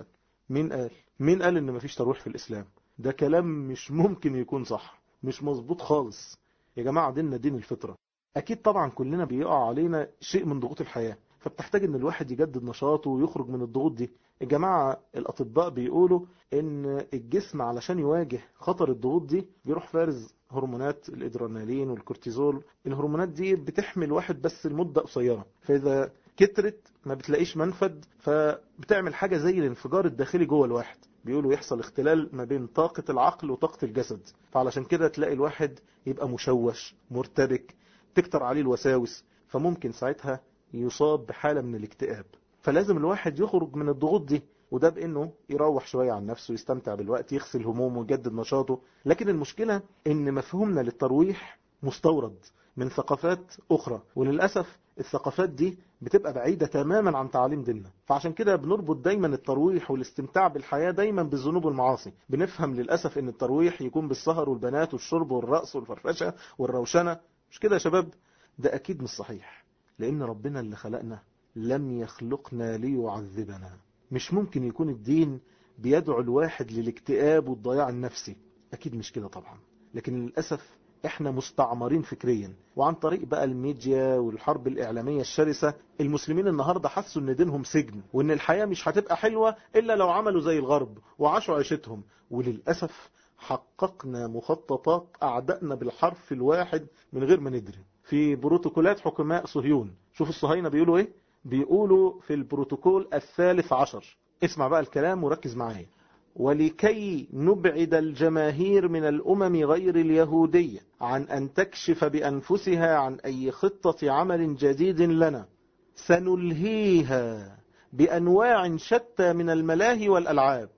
مين قال إن مفيش تروح في الإسلام؟ ده كلام مش ممكن يكون صح، مش مظبوط خالص. يا جماعة ديننا دين الفطرة. أكيد طبعا كلنا بيقع علينا شيء من ضغوط الحياة، فبتحتاج إن الواحد يجدد نشاطه ويخرج من الضغوط دي. الجماعة الأطباء بيقولوا إن الجسم علشان يواجه خطر الضغوط دي بيروح فارز هرمونات الإدرينالين والكورتيزول. الهرمونات دي بتحمي الواحد بس لمدة قصيرة، فإذا كترت ما بتلاقيش منفذ، فبتعمل حاجة زي الانفجار الداخلي جوه الواحد. بيقولوا يحصل اختلال ما بين طاقة العقل وطاقة الجسد، فعلشان كده تلاقي الواحد يبقى مشوش مرتبك، تكتر عليه الوساوس، فممكن ساعتها يصاب بحالة من الاكتئاب. فلازم الواحد يخرج من الضغوط دي، وده بانه يروح شوية عن نفسه، يستمتع بالوقت، يغسل همومه ويجدد نشاطه. لكن المشكلة ان مفهومنا للترويح مستورد من ثقافات اخرى، وللأسف الثقافات دي بتبقى بعيدة تماما عن تعاليم ديننا. فعشان كده بنربط دايما الترويح والاستمتاع بالحياة دايما بالذنوب والمعاصي. بنفهم للأسف ان الترويح يكون بالسهر والبنات والشرب والرقص والفرفشة والروشنة. مش كده يا شباب؟ ده اكيد مش صحيح، لان ربنا اللي خلقنا لم يخلقنا ليعذبنا. مش ممكن يكون الدين بيدعو الواحد للاكتئاب والضياع النفسي، اكيد مش كده طبعا. لكن للأسف احنا مستعمرين فكريا، وعن طريق بقى الميديا والحرب الإعلامية الشرسة المسلمين النهاردة حسوا ان دينهم سجن، وان الحياة مش هتبقى حلوة الا لو عملوا زي الغرب وعاشوا عيشتهم. وللأسف حققنا مخططات أعدائنا بالحرف الواحد من غير ما ندري. في بروتوكولات حكماء صهيون، شوف الصهاينة بيقولوا ايه؟ بيقولوا في البروتوكول 13، اسمع بقى الكلام وركز معايا: ولكي نبعد الجماهير من الأمم غير اليهودية عن أن تكشف بأنفسها عن أي خطة عمل جديد لنا، سنلهيها بأنواع شتى من الملاهي والألعاب.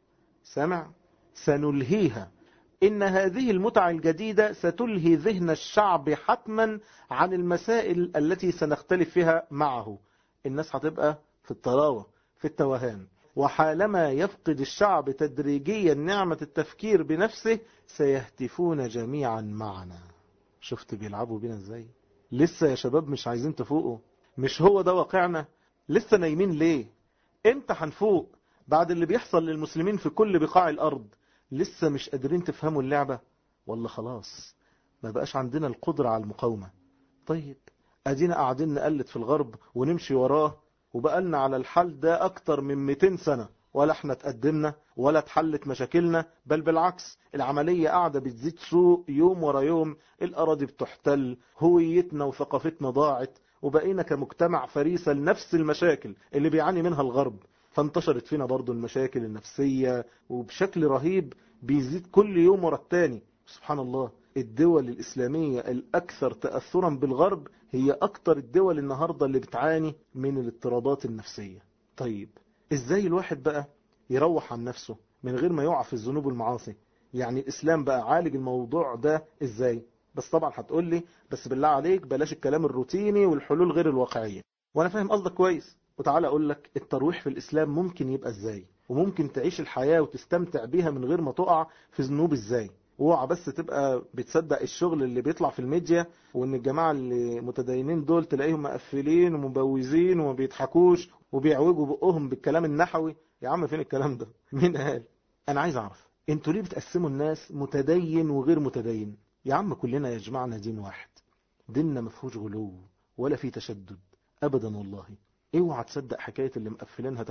سمع؟ سنلهيها. إن هذه المتعة الجديدة ستلهي ذهن الشعب حتما عن المسائل التي سنختلف فيها معه. الناس هتبقى في الطراوة، في التوهان. وحالما يفقد الشعب تدريجيا نعمة التفكير بنفسه سيهتفون جميعا معنا. شفت بيلعبوا بينا ازاي؟ لسه يا شباب مش عايزين تفوقوا؟ مش هو ده واقعنا؟ لسه نايمين ليه؟ امتى هنفوق بعد اللي بيحصل للمسلمين في كل بقاع الارض؟ لسه مش قادرين تفهموا اللعبة؟ ولا خلاص ما بقاش عندنا القدرة على المقاومة؟ طيب ادينا قاعدين نقلد في الغرب ونمشي وراه، وبقالنا على الحال ده اكتر من 200 سنة، ولا احنا تقدمنا ولا اتحلت مشاكلنا، بل بالعكس العملية قاعدة بتزيد سوء يوم ورا يوم. الاراضي بتحتل، هويتنا وثقافتنا ضاعت، وبقينا كمجتمع فريسة لنفس المشاكل اللي بيعاني منها الغرب. فانتشرت فينا برضو المشاكل النفسية، وبشكل رهيب بيزيد كل يوم ورا التاني. سبحان الله، الدول الإسلامية الأكثر تأثرا بالغرب هي أكتر الدول النهاردة اللي بتعاني من الاضطرابات النفسية. طيب إزاي الواحد بقى يروح عن نفسه من غير ما يقع في الذنوب والمعاصي؟ يعني الإسلام بقى عالج الموضوع ده إزاي؟ بس طبعا هتقول لي بس بالله عليك بلاش الكلام الروتيني والحلول غير الواقعية، وأنا فاهم قصدك كويس. وتعالى أقول لك الترويح في الإسلام ممكن يبقى إزاي، وممكن تعيش الحياة وتستمتع بيها من غير ما تقع في ذنوب إزاي. اوعى بس تبقى بتصدق الشغل اللي بيطلع في الميديا، وان الجماعة اللي متدينين دول تلاقيهم مقفلين ومبوزين وما بيضحكوش وبيعوجوا بقهم بالكلام النحوي. يا عم فين الكلام ده؟ مين قال؟ انا عايز اعرف انتوا ليه بتقسموا الناس متدين وغير متدين؟ يا عم كلنا يجمعنا دين واحد، ديننا ما فيهوش غلو ولا فيه تشدد ابدا. والله اوعى تصدق حكاية اللي مقفلينها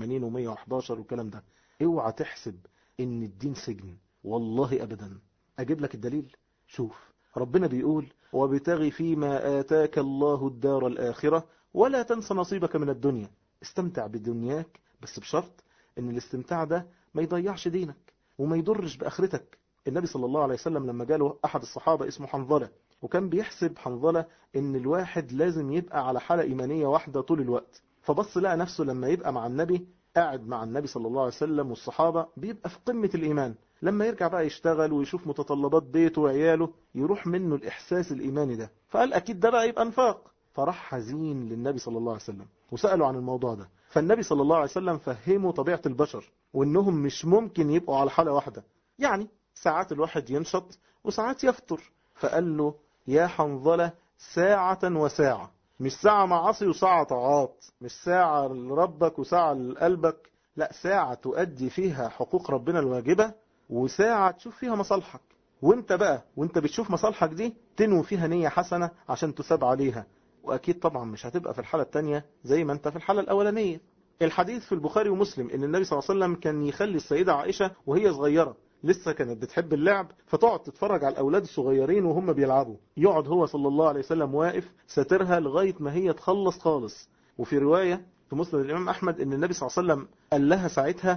88 و111 والكلام ده. اوعى تحسب ان الدين سجن، والله أبدا. أجيب لك الدليل. شوف ربنا بيقول: وابتغي فيما آتاك الله الدار الآخرة ولا تنس نصيبك من الدنيا. استمتع بدنياك بس بشرط ان الاستمتاع ده ما يضيعش دينك وما يضرش بآخرتك. النبي صلى الله عليه وسلم لما جاله أحد الصحابة اسمه حنظلة، وكان بيحسب حنظلة ان الواحد لازم يبقى على حالة إيمانية واحدة طول الوقت، فبص لقى نفسه لما يبقى مع النبي، قاعد مع النبي صلى الله عليه وسلم والصحابة، بيبقى في قمة الإيمان. لما يرجع بقى يشتغل ويشوف متطلبات بيته وعياله يروح منه الإحساس الإيماني ده، فقال أكيد ده بقى يبقى نفاق. فراح حزين للنبي صلى الله عليه وسلم وسأله عن الموضوع ده، فالنبي صلى الله عليه وسلم فهمه طبيعة البشر وإنهم مش ممكن يبقوا على حالة واحدة. يعني ساعات الواحد ينشط وساعات يفتر. فقال له: يا حنظلة، ساعة وساعة، مش ساعة معاصي وساعة طاعات، مش ساعة لربك وساعة لقلبك، لا، ساعة تؤدي فيها حقوق ربنا الواجبة وساعة تشوف فيها مصالحك. وانت بقى وانت بتشوف مصالحك دي تنوي فيها نية حسنة عشان تساب عليها. واكيد طبعا مش هتبقى في الحالة التانية زي ما انت في الحالة الاولانية. الحديث في البخاري ومسلم ان النبي صلى الله عليه وسلم كان يخلي السيدة عائشة وهي صغيرة لسه كانت بتحب اللعب، فتقعد تتفرج على الأولاد الصغيرين وهم بيلعبوا، يقعد هو صلى الله عليه وسلم واقف ساترها لغاية ما هي تخلص خالص. وفي رواية في مسند الإمام أحمد إن النبي صلى الله عليه وسلم قال لها ساعتها: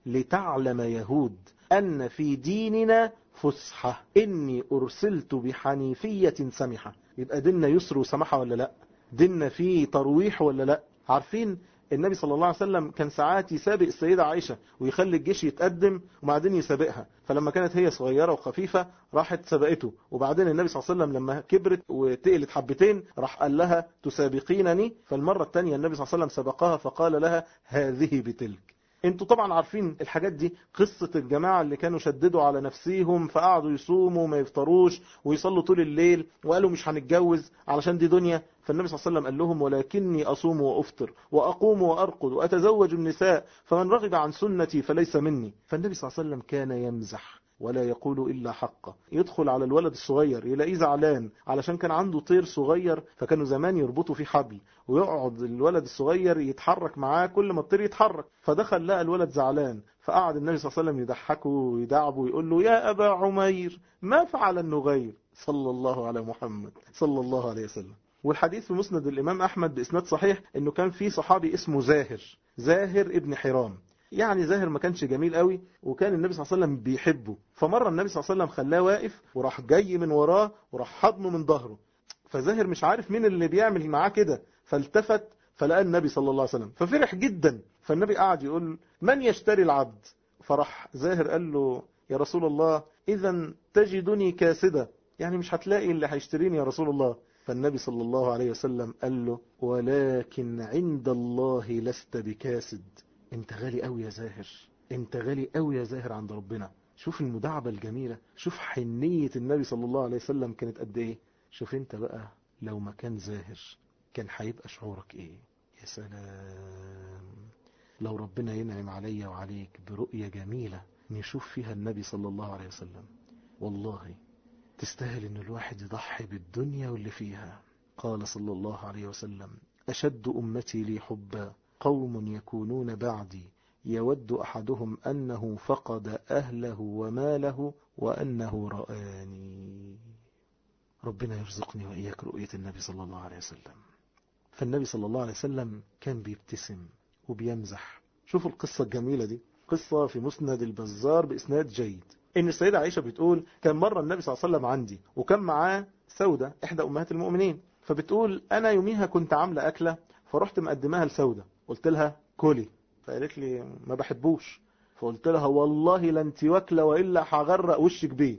لتعلم يهود أن في ديننا فسحة إني أرسلت بحنيفية سمحة. يبقى ديننا يسر وسمحة ولا لا؟ ديننا فيه ترويح ولا لا؟ عارفين النبي صلى الله عليه وسلم كان ساعات يسابق السيدة عائشة ويخلي الجيش يتقدم وبعدين يسابقها. فلما كانت هي صغيرة وخفيفة راحت سبقته، وبعدين النبي صلى الله عليه وسلم لما كبرت وتقلت حبتين راح قال لها تسابقينني. فالمرة الثانية النبي صلى الله عليه وسلم سبقها فقال لها هذه بتلك. انتوا طبعا عارفين الحاجات دي، قصة الجماعة اللي كانوا شددوا على نفسيهم فقعدوا يصوموا وما يفطروش ويصلوا طول الليل وقالوا مش هنتجوز علشان دي دنيا. فالنبي صلى الله عليه وسلم قال لهم ولكني أصوم وأفطر وأقوم وأرقد وأتزوج النساء فمن رغب عن سنتي فليس مني. فالنبي صلى الله عليه وسلم كان يمزح ولا يقول إلا حقه. يدخل على الولد الصغير يلاقيه زعلان علشان كان عنده طير صغير فكانوا زمان يربطوا فيه حبل، ويقعد الولد الصغير يتحرك معاه كل ما الطير يتحرك. فدخل لقى الولد زعلان، فقعد النبي صلى الله عليه وسلم يضحكه ويدعبه ويقول له يا أبا عمير ما فعل النغير صلى الله على محمد صلى الله عليه وسلم. والحديث في مسند الإمام أحمد بإسناد صحيح إنه كان في صحابي اسمه زاهر ابن حرام. يعني زاهر ما كانش جميل قوي وكان النبي صلى الله عليه وسلم بيحبه. فمرة النبي صلى الله عليه وسلم خلاه واقف وراح جاي من وراه وراح حضنه من ظهره. فزاهر مش عارف مين اللي بيعمل معاه كده، فالتفت فلقى النبي صلى الله عليه وسلم ففرح جدا. فالنبي قعد يقول من يشتري العبد؟ فراح زاهر قال له يا رسول الله إذا تجدني كاسدة، يعني مش هتلاقي اللي هيشتريني يا رسول الله. فالنبي صلى الله عليه وسلم قال له ولكن عند الله لست بكاسد. انت غالي قوي يا زاهر، انت غالي قوي يا زاهر عند ربنا. شوف المداعبة الجميلة، شوف حنية النبي صلى الله عليه وسلم كانت قد ايه. شوف انت بقى لو ما كان زاهر كان هيبقى شعورك ايه. يا سلام لو ربنا ينعم عليا وعليك برؤية جميلة نشوف فيها النبي صلى الله عليه وسلم، والله تستاهل ان الواحد يضحي بالدنيا واللي فيها. قال صلى الله عليه وسلم أشد أمتي لي حبا قوم يكونون بعدي يود أحدهم أنه فقد أهله وماله وأنه رآني. ربنا يرزقني وإياك رؤية النبي صلى الله عليه وسلم. فالنبي صلى الله عليه وسلم كان بيبتسم وبيمزح. شوفوا القصة الجميلة دي، قصة في مسند البزار بإسناد جيد. إن السيدة عائشة بتقول كان مرة النبي صلى الله عليه وسلم عندي وكان معاه سودة إحدى أمهات المؤمنين. فبتقول أنا يوميها كنت عاملة أكلة فرحت مقدماها لسودة، قلت لها كلي، فقالت لي ما بحبوش. فقلت لها والله لن واكلة وإلا هغرق وشك بيه.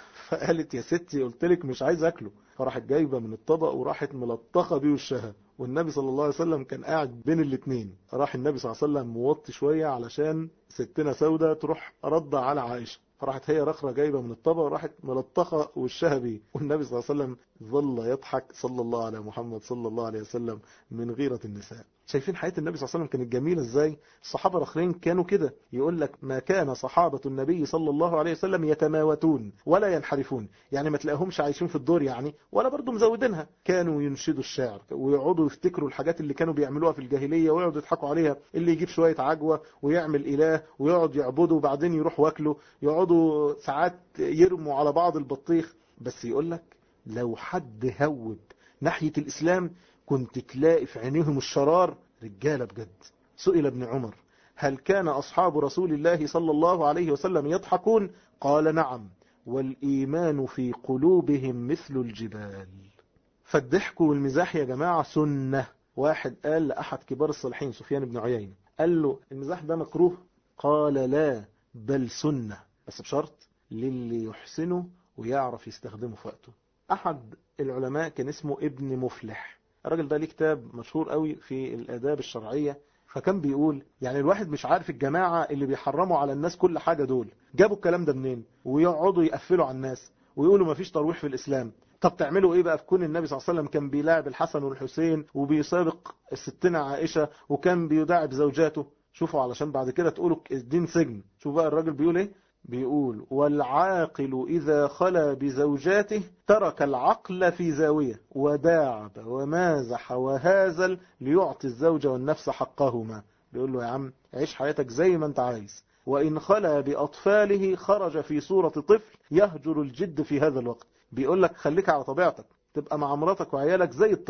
فقالت يا ستي قلت لك مش عايز أكله. فراحت جايبة من الطبق وراحت ملطخة بيه وشها، والنبي صلى الله عليه وسلم كان قاعد بين الاثنين. راح النبي صلى الله عليه وسلم موطي شوية علشان ستنا سودة تروح رد على عائشة، فراحت هي رخرة جايبة من الطبق وراحت ملطخة وشها بيه، والنبي صلى الله عليه وسلم ظل يضحك صلى الله على محمد صلى الله عليه وسلم من غيرة النساء. شايفين حياة النبي صلى الله عليه وسلم كانت جميلة ازاي. الصحابة الآخرين كانوا كده، يقول لك ما كان صحابة النبي صلى الله عليه وسلم يتماوتون ولا ينحرفون، يعني ما تلاقيهمش عايشين في الدور يعني ولا برضو مزودينها. كانوا ينشدوا الشعر ويقعدوا يفتكروا الحاجات اللي كانوا بيعملوها في الجاهلية ويقعدوا يضحكوا عليها، اللي يجيب شوية عجوة ويعمل إله ويقعد يعبده وبعدين يروح واكله، يقعدوا ساعات يرموا على بعض البطيخ. بس يقول لك لو حد هوب ناحية الإسلام كنت تلاقي في عينيهم الشرار رجالة بجد. سئل ابن عمر هل كان أصحاب رسول الله صلى الله عليه وسلم يضحكون؟ قال نعم والإيمان في قلوبهم مثل الجبال. فالضحك والمزاح يا جماعة سنة. واحد قال لأحد كبار الصالحين سفيان بن عيينة قال له المزاح ده مكروه؟ قال لا بل سنة، بس بشرط للي يحسنه ويعرف يستخدمه في وقته. أحد العلماء كان اسمه ابن مفلح، الراجل ده ليه كتاب مشهور قوي في الآداب الشرعية. فكان بيقول يعني الواحد مش عارف الجماعة اللي بيحرموا على الناس كل حاجة دول جابوا الكلام ده منين، ويقعدوا يقفلوا على الناس ويقولوا ما فيش ترويح في الإسلام. طب تعملوا ايه بقى في كون النبي صلى الله عليه وسلم كان بيلاعب الحسن والحسين وبيسابق الستنا عائشة وكان بيداعب زوجاته؟ شوفوا علشان بعد كده تقولوا الدين سجن. شوف بقى الراجل بيقول ايه، بيقول والعاقل إذا خلا بزوجاته ترك العقل في زاوية وداعب ومازح وهازل ليعطي الزوجة والنفس حقهما. بيقول له يا عم عيش حياتك زي ما انت عايز. وإن خلا بأطفاله خرج في صورة طفل يهجر الجد في هذا الوقت. بيقول لك خليك على طبيعتك، تبقى مع مراتك وعيالك زي الطفل.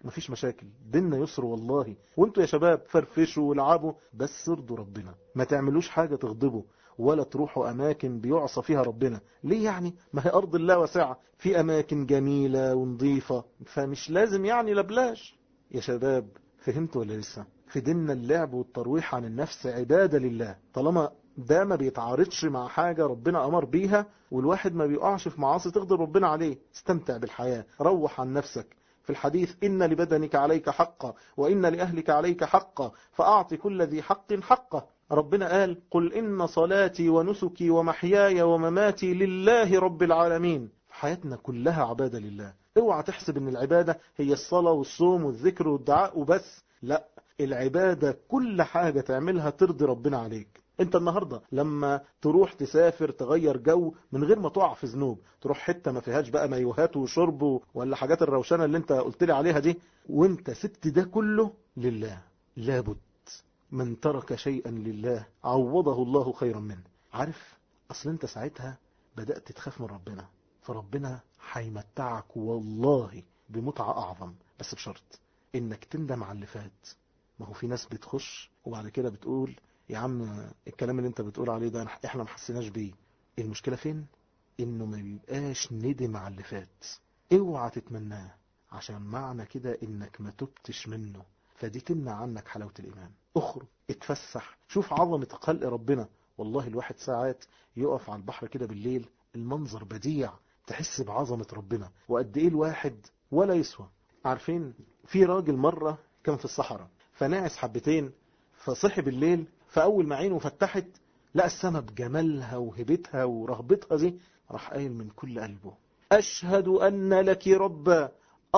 مفيش مشاكل، ديننا يسر والله. وانتوا يا شباب فرفشوا والعبوا، بس ارضوا ربنا، ما تعملوش حاجة تغضبه، ولا تروحوا أماكن بيعصى فيها ربنا. ليه يعني؟ ما هي أرض الله واسعة، في أماكن جميلة ونظيفة، فمش لازم يعني لبلاش. يا شباب فهمتوا ولا لسه؟ في ديننا اللعب والترويح عن النفس عبادة لله، طالما ده ما بيتعارضش مع حاجة ربنا أمر بيها، والواحد ما بيقعش في معاصي تغضب ربنا عليه. استمتع بالحياة، روح عن نفسك. في الحديث إن لبدنك عليك حقا وإن لأهلك عليك حقا فأعطي كل ذي حق حقه. ربنا قال قل إن صلاتي ونسكي ومحياي ومماتي لله رب العالمين. حياتنا كلها عبادة لله. اوعى تحسب ان العبادة هي الصلاة والصوم والذكر والدعاء وبس، لا، العبادة كل حاجة تعملها ترضي ربنا عليك. انت النهاردة لما تروح تسافر تغير جو من غير ما تقع في ذنوب، تروح حتة ما فيهاش بقى مايوهات وشرب ولا حاجات الروشنة اللي انت قلت لي عليها دي، وانت سبت ده كله لله، لابد من ترك شيئا لله عوضه الله خيرا منه. عارف، اصل انت ساعتها بدأت تخاف من ربنا، فربنا هيمتعك والله بمتعة اعظم، بس بشرط انك تندم على اللي فات. ما هو في ناس بتخش وبعد كده بتقول يا عم الكلام اللي انت بتقول عليه ده احنا ما حسيناش بيه. المشكلة فين؟ انه ما بيبقاش ندم على اللي فات. اوعى تتمناه، عشان معنى كده انك ما تبتش منه، فدي تمنع عنك حلاوة الايمان. اخرج اتفسح، شوف عظمة خلق ربنا. والله الواحد ساعات يقف على البحر كده بالليل، المنظر بديع، تحس بعظمة ربنا وقد ايه الواحد ولا يسوى. عارفين في راجل مرة كان في الصحراء فناعس حبتين، فصحي بالليل، فأول ما عينه فتحت لقى السما بجمالها وهبتها ورهبتها دي، راح قايل من كل قلبه أشهد أن لك ربا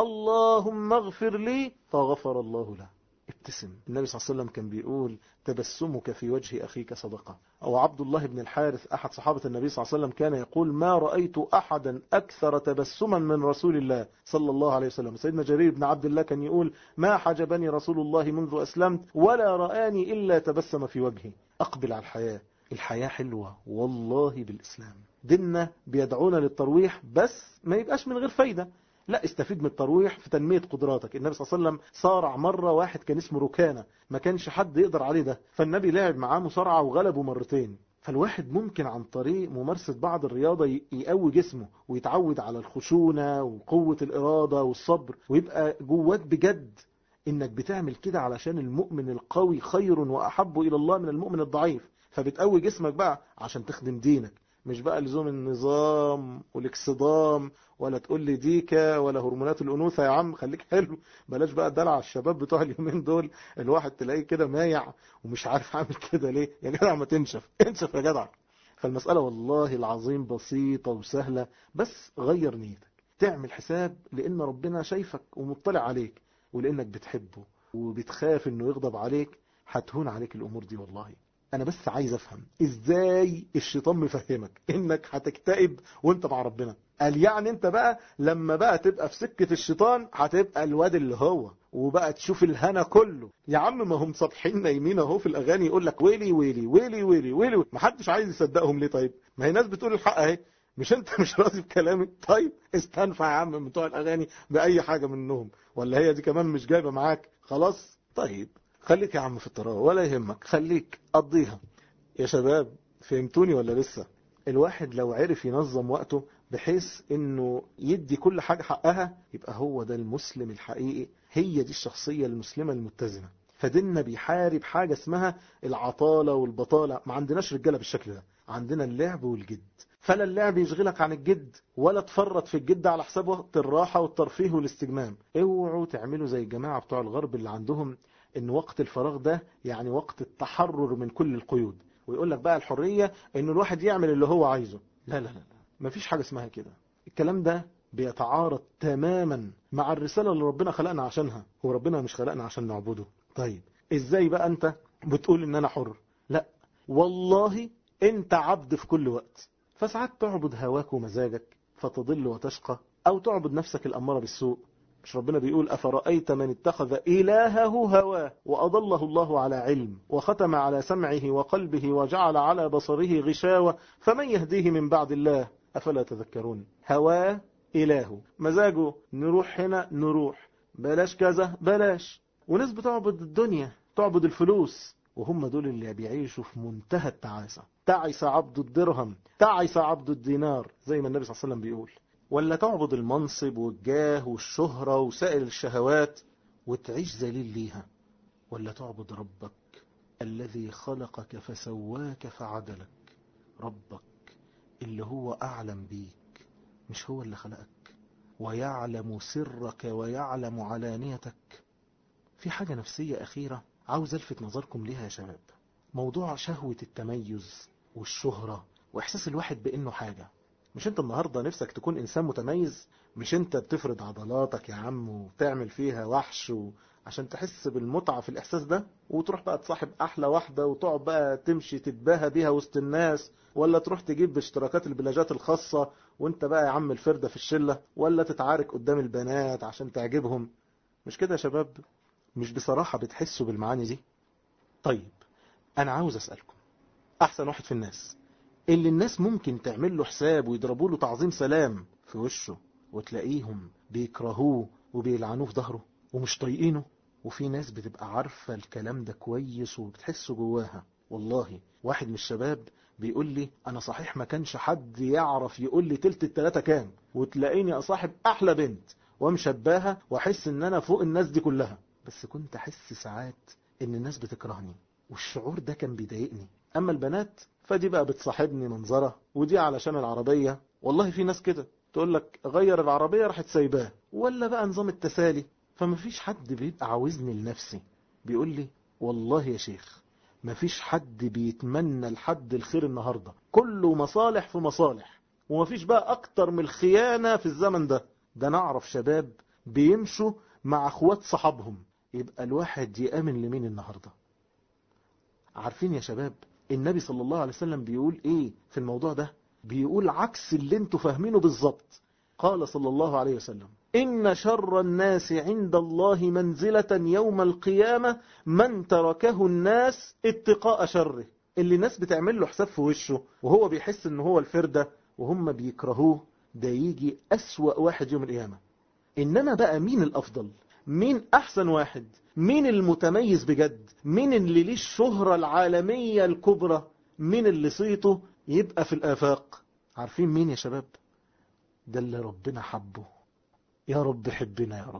اللهم اغفر لي، فغفر الله له. ابتسم. النبي صلى الله عليه وسلم كان بيقول تبسمك في وجه أخيك صدقة. أو عبد الله بن الحارث أحد صحابة النبي صلى الله عليه وسلم كان يقول ما رأيت أحدا أكثر تبسما من رسول الله صلى الله عليه وسلم. سيدنا جرير بن عبد الله كان يقول ما حجبني رسول الله منذ أسلمت ولا رآني إلا تبسم في وجهي. أقبل على الحياة، الحياة حلوة والله بالإسلام. ديننا بيدعونا للترويح، بس ما يبقاش من غير فايدة، لا، استفيد من الترويح في تنمية قدراتك. النبي صلى الله عليه وسلم صارع مرة واحد كان اسمه ركانة، ما كانش حد يقدر عليه ده، فالنبي لعب معاه مصارعة وغلبه مرتين. فالواحد ممكن عن طريق ممارسة بعض الرياضة يقوي جسمه ويتعود على الخشونة وقوة الإرادة والصبر، ويبقى جواك بجد إنك بتعمل كده علشان المؤمن القوي خير وأحب إلى الله من المؤمن الضعيف. فبتقوي جسمك بقى عشان تخدم دينك، مش بقى لزوم النظام والاكسضام، ولا تقول لي ديكا ولا هرمونات الأنوثة. يا عم خليك حلو، بلاش بقى دلع الشباب بتوع اليومين دول، الواحد تلاقيه كده مايع ومش عارف عامل كده ليه. يا جدع ما تنشف، انشف يا جدع. فالمسألة والله العظيم بسيطة وسهلة، بس غير نيتك، تعمل حساب لأن ربنا شايفك ومطلع عليك، ولأنك بتحبه وبتخاف انه يغضب عليك، هتهون عليك الأمور دي. والله انا بس عايز افهم ازاي الشيطان مفهمك انك هتكتئب وانت مع ربنا. قال يعني انت بقى لما بقى تبقى في سكة الشيطان هتبقى الواد اللي هو، وبقى تشوف الهنا كله. يا عم ما هم سطحين نايمين اهو في الاغاني يقول لك ويلي ويلي ويلي ويلي ويلي، ما حدش عايز يصدقهم ليه؟ طيب ما هي ناس بتقول الحق اهي، مش انت مش راضي بكلامي؟ طيب استنفع يا عم من بتوع الاغاني باي حاجة منهم، ولا هي دي كمان مش جايبة معاك خلاص؟ طيب خليك يا عم في الطراوة ولا يهمك، خليك قضيها. يا شباب فهمتوني ولا لسه؟ الواحد لو عرف ينظم وقته بحيث انه يدي كل حاجة حقها، يبقى هو ده المسلم الحقيقي، هي دي الشخصية المسلمة المتزنة. فديننا بيحارب حاجة اسمها العطالة والبطالة. ما عندناش رجالة بالشكل ده، عندنا اللعب والجد. فلا اللعب يشغلك عن الجد، ولا تفرط في الجد على حساب وقت الراحة والترفيه والاستجمام. اوعوا تعملوا زي الجماعة بتوع الغرب اللي عندهم ان وقت الفراغ ده يعني وقت التحرر من كل القيود، ويقول لك بقى الحرية ان الواحد يعمل اللي هو عايزه. لا لا لا، مفيش حاجة اسمها كده. الكلام ده بيتعارض تماما مع الرسالة اللي ربنا خلقنا عشانها. هو ربنا مش خلقنا عشان نعبده؟ طيب ازاي بقى انت بتقول ان انا حر؟ لا والله انت عبد في كل وقت. فساعات تعبد هواك ومزاجك فتضل وتشقى، او تعبد نفسك الأمارة بالسوء. مش ربنا بيقول أفرأيت من اتخذ إلهه هواه وأضله الله على علم وختم على سمعه وقلبه وجعل على بصره غشاوة فمن يهديه من بعد الله أفلا تذكرون؟ هواه إله، مزاجه نروح هنا نروح، بلاش كذا بلاش. وناس بتعبد الدنيا، تعبد الفلوس، وهم دول اللي بيعيشوا في منتهى التعاسة. تعس عبد الدرهم، تعس عبد الدينار، زي ما النبي صلى الله عليه وسلم بيقول. ولا تعبد المنصب والجاه والشهرة وسائر الشهوات وتعيش ذليل ليها. ولا تعبد ربك الذي خلقك فسواك فعدلك. ربك اللي هو أعلم بيك، مش هو اللي خلقك، ويعلم سرك ويعلم علانيتك. في حاجة نفسية أخيرة عاوز ألفت نظركم ليها يا شباب. موضوع شهوة التميز والشهرة وإحساس الواحد بأنه حاجة. مش أنت النهاردة نفسك تكون إنسان متميز؟ مش أنت بتفرض عضلاتك يا عم وتعمل فيها وحش عشان تحس بالمتعة في الإحساس ده، وتروح بقى تصاحب أحلى واحدة وتقعد بقى تمشي تتباهى بيها وسط الناس، ولا تروح تجيب باشتراكات البلاجات الخاصة وانت بقى يا عم الفردة في الشلة، ولا تتعارك قدام البنات عشان تعجبهم؟ مش كده يا شباب؟ مش بصراحة بتحسوا بالمعاني دي؟ طيب أنا عاوز أسألكم، أحسن واحد في الناس اللي الناس ممكن تعمل له حساب ويضربوا له تعظيم سلام في وشه، وتلاقيهم بيكرهوه وبيلعنوه في ظهره ومش طايقينه، وفي ناس بتبقى عارفة الكلام ده كويس وبتحسه جواها. والله واحد من الشباب بيقول لي أنا صحيح ما كانش حد يعرف يقول لي تلت التلاتة كام، وتلاقيني أصاحب أحلى بنت ومشباها وأحس إن أنا فوق الناس دي كلها، بس كنت أحس ساعات إن الناس بتكرهني، والشعور ده كان بيضايقني. أما البنات فدي بقى بتصاحبني منظرة، ودي علشان العربية. والله في ناس كده تقول لك غير العربية راحت سايباه، ولا بقى نظام التسالي. فمفيش حد بيبقى عاوزني لنفسي. بيقول لي والله يا شيخ مفيش حد بيتمنى لحد الخير النهاردة، كله مصالح في مصالح، ومفيش بقى أكتر من الخيانة في الزمن ده. ده نعرف شباب بيمشوا مع اخوات صحابهم، يبقى الواحد يأمن لمين النهاردة؟ عارفين يا شباب النبي صلى الله عليه وسلم بيقول ايه في الموضوع ده؟ بيقول عكس اللي انتوا فاهمينه بالظبط. قال صلى الله عليه وسلم إن شر الناس عند الله منزلة يوم القيامة من تركه الناس اتقاء شره. اللي الناس بتعمل له حساب في وشه وهو بيحس ان هو الفردة وهم بيكرهوه، ده يجي أسوأ واحد يوم القيامة. إنما بقى مين الأفضل؟ مين أحسن واحد؟ مين المتميز بجد؟ مين اللي ليه الشهرة العالمية الكبرى؟ مين اللي صيته يبقى في الآفاق؟ عارفين مين يا شباب؟ ده اللي ربنا حبه. يا رب حبنا يا رب.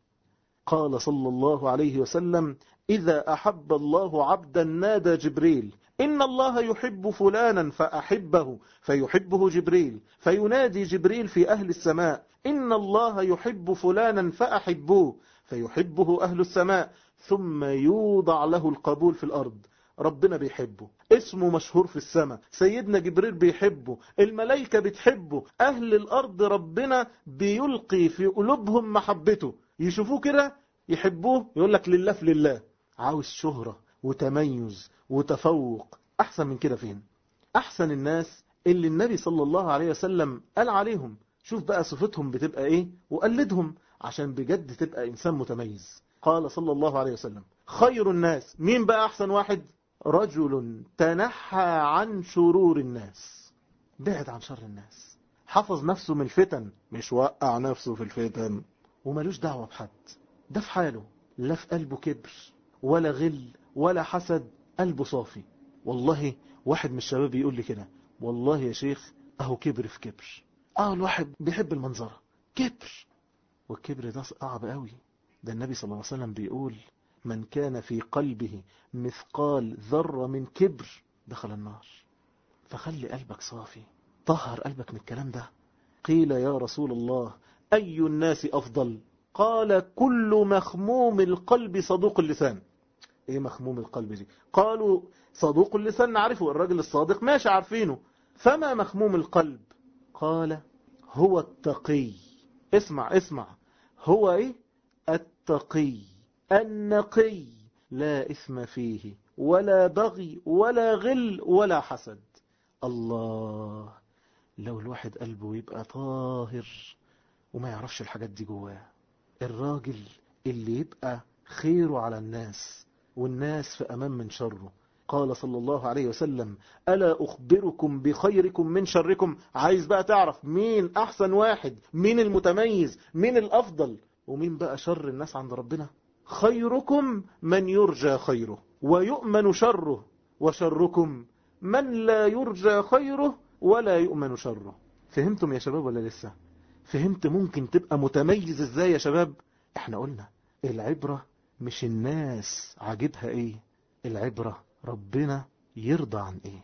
قال صلى الله عليه وسلم إذا أحب الله عبدا نادى جبريل إن الله يحب فلانا فأحبه فيحبه جبريل، فينادي جبريل في أهل السماء إن الله يحب فلانا فأحبوه فيحبه أهل السماء، ثم يوضع له القبول في الأرض. ربنا بيحبه، اسمه مشهور في السماء، سيدنا جبريل بيحبه، الملائكة بتحبه، أهل الأرض ربنا بيلقي في قلوبهم محبته، يشوفوه كده يحبوه، يقول لك لله في لله. عاوز شهرة وتميز وتفوق أحسن من كده فين؟ أحسن الناس اللي النبي صلى الله عليه وسلم قال عليهم، شوف بقى صفتهم بتبقى إيه وقلدهم عشان بجد تبقى إنسان متميز. قال صلى الله عليه وسلم خير الناس، مين بقى أحسن واحد؟ رجل تنحى عن شرور الناس، بعد عن شر الناس، حفظ نفسه من الفتن، مش وقع نفسه في الفتن، وملوش دعوة بحد، ده في حاله، لا في قلبه كبر ولا غل ولا حسد، قلبه صافي. والله واحد من الشباب يقول لي كده والله يا شيخ اهو كبر في كبر. الواحد بيحب المنظرة كبر، والكبر ده صعب قوي. ده النبي صلى الله عليه وسلم بيقول من كان في قلبه مثقال ذرة من كبر دخل النار. فخلي قلبك صافي، طهر قلبك من الكلام ده. قيل يا رسول الله أي الناس أفضل؟ قال كل مخموم القلب صدوق اللسان. ايه مخموم القلب دي؟ قالوا صدوق اللسان نعرفه، الرجل الصادق ماشي عارفينه، فما مخموم القلب؟ قال هو التقي. اسمع هو ايه؟ التقي النقي لا إثم فيه ولا بغي ولا غل ولا حسد. الله، لو الواحد قلبه يبقى طاهر وما يعرفش الحاجات دي جواه. الراجل اللي يبقى خيره على الناس والناس في أمان من شره. قال صلى الله عليه وسلم ألا أخبركم بخيركم من شركم؟ عايز بقى تعرف مين أحسن واحد، مين المتميز، مين الأفضل، ومين بقى شر الناس عند ربنا؟ خيركم من يرجى خيره ويؤمن شره، وشركم من لا يرجى خيره ولا يؤمن شره. فهمتم يا شباب ولا لسه؟ فهمت ممكن تبقى متميز ازاي يا شباب؟ احنا قلنا العبرة مش الناس عاجبها ايه، العبرة ربنا يرضى عن ايه.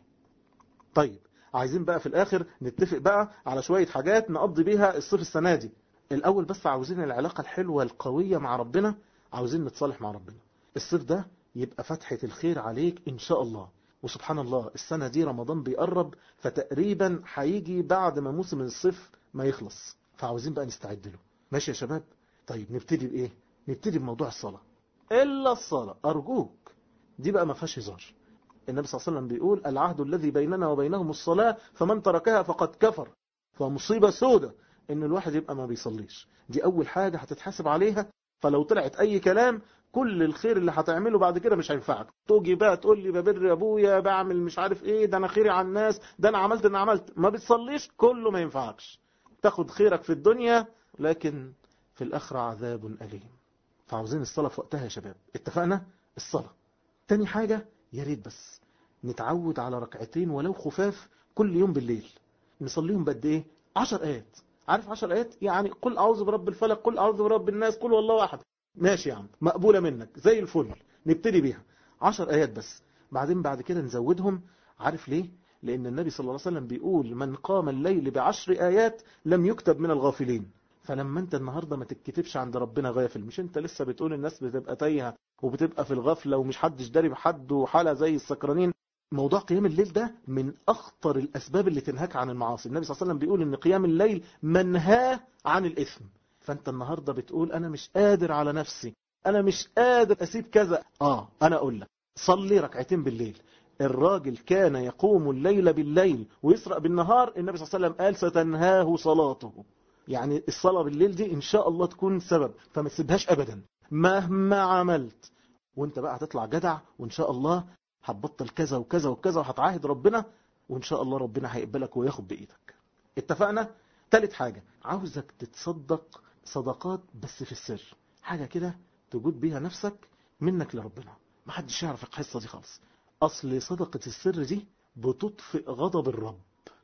طيب عايزين بقى في الاخر نتفق بقى على شوية حاجات نقضي بيها الصيف السنة دي. الاول بس عاوزين العلاقة الحلوة القوية مع ربنا، عاوزين نتصالح مع ربنا. الصيف ده يبقى فتحة الخير عليك ان شاء الله. وسبحان الله السنة دي رمضان بيقرب، فتقريبا هيجي بعد ما موسم الصيف ما يخلص، فعاوزين بقى نستعد له. ماشي يا شباب؟ طيب نبتدي بإيه؟ نبتدي بموضوع الصلاة. إلا الصلاة أرجوك، دي بقى ما فيهاش هزار. النبي صلى الله عليه وسلم بيقول العهد الذي بيننا وبينهم الصلاة، فمن تركها فقد كفر. فمصيبة سودة إن الواحد يبقى ما بيصليش. دي أول حاجة هتتحاسب عليها. فلو طلعت أي كلام، كل الخير اللي هتعمله بعد كده مش هينفعك. تيجي بقى تقول لي ببر ابويا، بعمل مش عارف ايه، ده انا خيري على الناس، ده انا عملت ما بتصليش، كله ما ينفعكش. تاخد خيرك في الدنيا لكن في الآخرة عذاب أليم. فعاوزين الصلاة في وقتها يا شباب. اتفقنا؟ الصلاة. تاني حاجة، يا ريت بس نتعود على ركعتين ولو خفاف كل يوم بالليل. نصليهم بقد ايه؟ 10 آيات. عارف 10 آيات؟ يعني قل أعوذ برب الفلق، قل أعوذ برب الناس، قل والله أحد. ماشي يا عم، مقبولة منك زي الفل. نبتدي بيها 10 آيات بس، بعدين بعد كده نزودهم. عارف ليه؟ لأن النبي صلى الله عليه وسلم بيقول من قام الليل ب10 آيات لم يكتب من الغافلين. فلما انت النهاردة ما تتكتبش عند ربنا غافل، مش انت لسه بتقول الناس بتبقى تايهة وبتبقى في الغفلة ومش حدش داري بحد وحالة زي السكرانين. موضوع قيام الليل ده من أخطر الأسباب اللي تنهاك عن المعاصي. النبي صلى الله عليه وسلم بيقول ان قيام الليل منهاه عن الإثم. فانت النهاردة بتقول انا مش قادر على نفسي، انا مش قادر اسيب كذا. انا اقول لك صلي ركعتين بالليل. الراجل كان يقوم الليل بالليل ويسرق بالنهار، النبي صلى الله عليه وسلم قال ستنهاه صلاته. يعني الصلاة بالليل دي ان شاء الله تكون سبب، فما تسيبهاش ابدا مهما عملت. وانت بقى هتطلع جدع، وان شاء الله هتبطل كذا وكذا وكذا، وهتعاهد ربنا، وان شاء الله ربنا هيقبلك وياخد بايدك. اتفقنا؟ تالت حاجة، عاوزك تتصدق صدقات بس في السر، حاجة كده تجود بيها نفسك منك لربنا، محدش يعرف القصة دي خالص. اصل صدقة السر دي بتطفئ غضب الرب.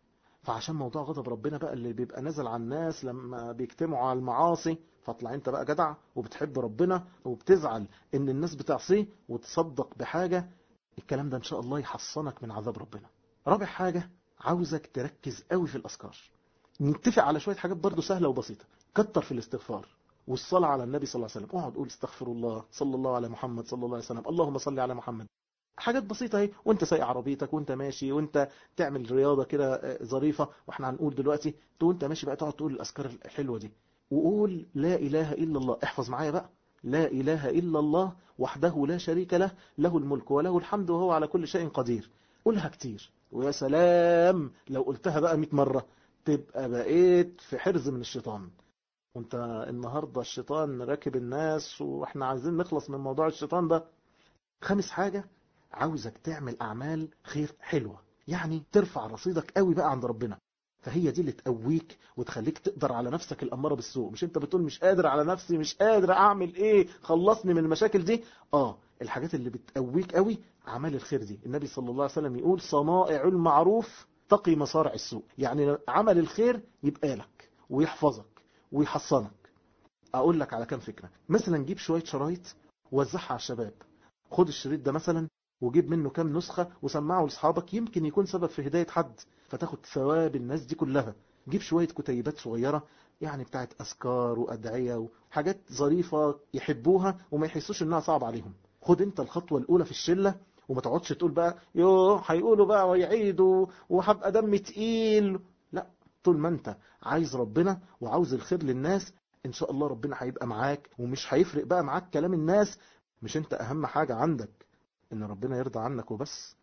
فعشان موضوع غضب ربنا بقى اللي بيبقى نازل على الناس لما بيجتمعوا على المعاصي، فاطلع انت بقى جدع وبتحب ربنا وبتزعل ان الناس بتعصيه وتصدق بحاجة. الكلام ده ان شاء الله يحصنك من عذاب ربنا. رابع حاجة، عاوزك تركز قوي في الأذكار. نتفق على شوية حاجات برضو سهلة وبسيطة. كتر في الاستغفار والصلاة على النبي صلى الله عليه وسلم. اقعد قول استغفر الله، صلى الله على محمد صلى الله عليه وسلم، اللهم صل على محمد. حاجات بسيطة اهي، وانت سايق عربيتك وانت ماشي وانت تعمل رياضة كده ظريفة. واحنا هنقول دلوقتي وانت ماشي بقى تقعد تقول الأذكار الحلوة دي. وقول لا إله إلا الله. احفظ معايا بقى، لا إله إلا الله وحده لا شريك له، له الملك وله الحمد وهو على كل شيء قدير. قولها كتير، ويا سلام لو قلتها بقى 100 مرة تبقى بقيت في حرز من الشيطان. وانت النهاردة الشيطان راكب الناس، واحنا عايزين نخلص من موضوع الشيطان ده. خامس حاجة، عاوزك تعمل أعمال خير حلوة، يعني ترفع رصيدك قوي بقى عند ربنا. فهي دي اللي تقويك وتخليك تقدر على نفسك الأمارة بالسوء. مش انت بتقول مش قادر على نفسي، مش قادر أعمل ايه، خلصني من المشاكل دي. الحاجات اللي بتقويك قوي أعمال الخير دي. النبي صلى الله عليه وسلم يقول صنائع المعروف تقي مصارع السوء. يعني عمل الخير يبقى لك ويحفظك ويحصنك. أقول لك على كام فكرة. مثلا جيب شوية شرايط ووزعها على الشباب. خد الشريط ده مثلا وجيب منه كام نسخة وسمعه لأصحابك، يمكن يكون سبب في هداية حد فتاخد ثواب الناس دي كلها. جيب شوية كتيبات صغيرة يعني بتاعت أذكار وأدعية وحاجات ظريفة يحبوها وما يحسوش إنها صعب عليهم. خد انت الخطوة الأولى في الشلة، وما تقعدش تقول بقى هيقولوا بقى ويعيدوا وهبقى دم تقيل. لا، طول ما انت عايز ربنا وعاوز الخير للناس ان شاء الله ربنا هيبقى معاك، ومش هيفرق بقى معاك كلام الناس. مش انت اهم حاجة عندك ان ربنا يرضى عنك وبس؟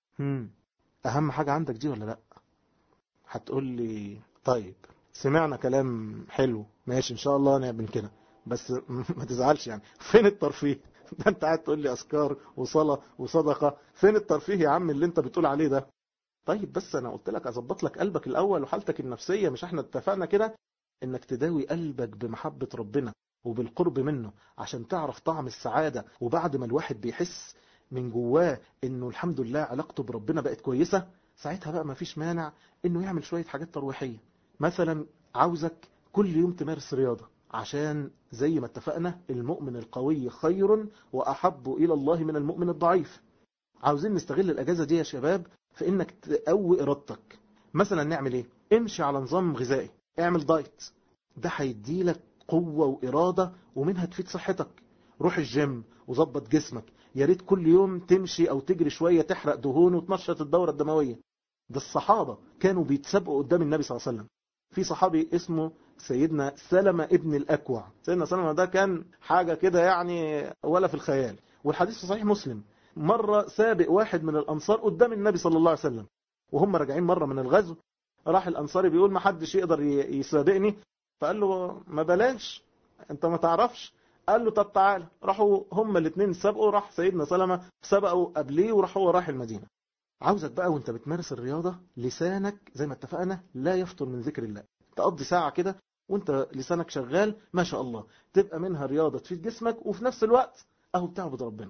اهم حاجة عندك دي ولا لا؟ هتقول لي طيب سمعنا كلام حلو، ماشي ان شاء الله نعمل كده، بس ما تزعلش يعني. فين الترفيه؟ ده انت قاعد تقول لي اذكار وصلاة وصدقة، فين الترفيه يا عم اللي انت بتقول عليه ده؟ طيب بس انا قلت لك اظبط لك قلبك الاول وحالتك النفسية. مش احنا اتفقنا كده انك تداوي قلبك بمحبة ربنا وبالقرب منه عشان تعرف طعم السعادة. وبعد ما الواحد بيحس من جواه انه الحمد لله علاقته بربنا بقت كويسة، ساعتها بقى ما فيش مانع انه يعمل شوية حاجات ترويحية. مثلا عاوزك كل يوم تمارس رياضة، عشان زي ما اتفقنا المؤمن القوي خير وأحب إلى الله من المؤمن الضعيف. عاوزين نستغل الأجازة دي يا شباب في إنك تقوي إرادتك. مثلا نعمل إيه؟ امشي على نظام غذائي، اعمل دايت، ده هيديلك قوة وإرادة ومنها تفيد صحتك. روح الجيم وظبط جسمك، يا ريت كل يوم تمشي أو تجري شوية تحرق دهون وتنشط الدورة الدموية. ده الصحابة كانوا بيتسابقوا قدام النبي صلى الله عليه وسلم. في صحابي اسمه سيدنا سلمة ابن الأكوع. سيدنا سلمة ده كان حاجة كده يعني ولا في الخيال، والحديث في صحيح مسلم. مرة سابق واحد من الأنصار قدام النبي صلى الله عليه وسلم، وهم راجعين مرة من الغزو، راح الأنصاري بيقول ما حدش يقدر يسابقني، فقال له ما بلاش انت ما تعرفش. قال له طب تعالى. راحوا هم الاثنين سابقوا، راح سيدنا سلمة سبقوا قبليه وراح هو راح المدينة. عاوزك بقى وانت بتمارس الرياضة لسانك زي ما اتفقنا لا يفطر من ذكر الله. تقضي ساعة كده وانت لسانك شغال ما شاء الله، تبقى منها رياضة تفيد جسمك وفي نفس الوقت اهو بتعبد ربنا.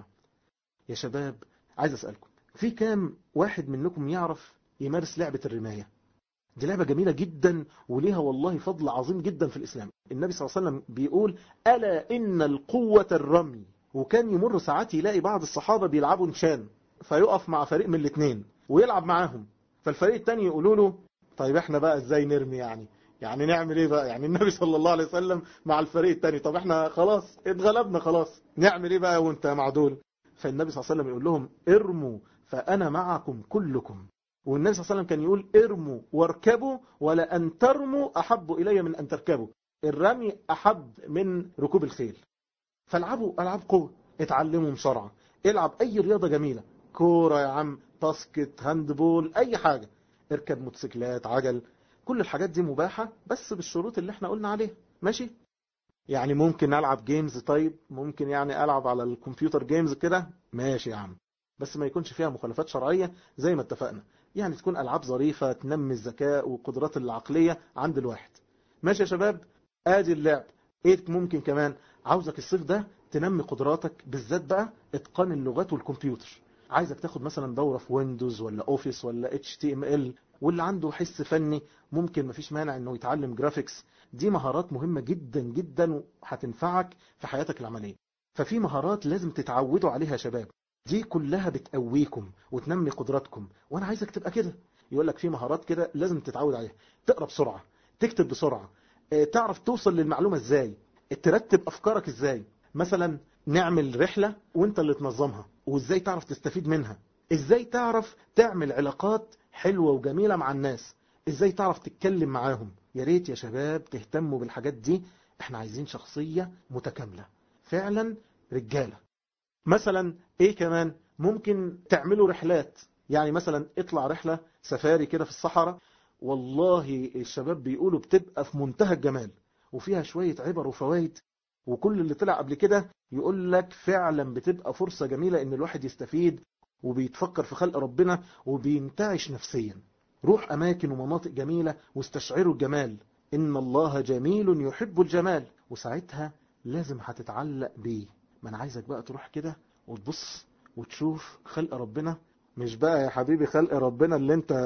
يا شباب عايز اسألكم، في كام واحد منكم يعرف يمارس لعبة الرماية؟ دي لعبة جميلة جدا وليها والله فضل عظيم جدا في الإسلام. النبي صلى الله عليه وسلم بيقول ألا إن القوة الرمي. وكان يمر ساعات يلاقي بعض الصحابة بيلعبوا نشان، فيقف مع فريق من الاثنين ويلعب معاهم، فالفريق التاني يقولوا له طيب احنا بقى ازاي نرمي يعني نعمل ايه بقى؟ يعني النبي صلى الله عليه وسلم مع الفريق التاني، طب احنا خلاص اتغلبنا خلاص نعمل ايه بقى وانت مع دول؟ فالنبي صلى الله عليه وسلم يقول لهم ارموا فأنا معكم كلكم. والنبي صلى الله عليه وسلم كان يقول ارموا واركبوا ولا أن ترموا أحب إلي من أن تركبوا. الرمي أحب من ركوب الخيل. فالعبوا ألعاب قوة، اتعلموا مصارعة، العب أي رياضة جميلة، كورة يا عم، باسكت، هاندبول، أي حاجة، اركب موتوسيكلات، عجل، كل الحاجات دي مباحة بس بالشروط اللي احنا قلنا عليها. ماشي؟ يعني ممكن ألعب جيمز، طيب ممكن يعني ألعب على الكمبيوتر جيمز كده، ماشي يا عم، بس ما يكونش فيها مخالفات شرعية زي ما اتفقنا. يعني تكون ألعاب ظريفة تنمي الذكاء والقدرات العقلية عند الواحد. ماشي يا شباب؟ ادي اللعب. ايه ممكن كمان؟ عاوزك الصيف ده تنمي قدراتك، بالذات بقى اتقان اللغات والكمبيوتر. عايزك تاخد مثلا دورة في ويندوز ولا اوفيس ولا HTML. واللي عنده حس فني ممكن مفيش مانع انه يتعلم جرافيكس. دي مهارات مهمة جدا جدا وهتنفعك في حياتك العملية. ففي مهارات لازم تتعودوا عليها يا شباب، دي كلها بتقويكم وتنمي قدراتكم، وانا عايزك تبقى كده. يقول لك في مهارات كده لازم تتعود عليها، تقرا بسرعة، تكتب بسرعة، تعرف توصل للمعلومة ازاي، ترتب افكارك ازاي. مثلا نعمل رحلة وانت اللي تنظمها، وازاي تعرف تستفيد منها، ازاي تعرف تعمل علاقات حلوة وجميلة مع الناس، ازاي تعرف تتكلم معاهم. يا ريت يا شباب تهتموا بالحاجات دي. احنا عايزين شخصية متكاملة فعلا، رجالة. مثلا ايه كمان؟ ممكن تعملوا رحلات، يعني مثلا اطلع رحلة سفاري كده في الصحراء، والله الشباب بيقولوا بتبقى في منتهى الجمال وفيها شوية عبر وفوائد. وكل اللي طلع قبل كده يقول لك فعلا بتبقى فرصة جميلة ان الواحد يستفيد وبيتفكر في خلق ربنا وبينتعش نفسيا. روح اماكن ومناطق جميلة واستشعروا الجمال. ان الله جميل يحب الجمال، وساعتها لازم هتتعلق بيه. ما انا عايزك بقى تروح كده وتبص وتشوف خلق ربنا. مش بقى يا حبيبي خلق ربنا اللي انت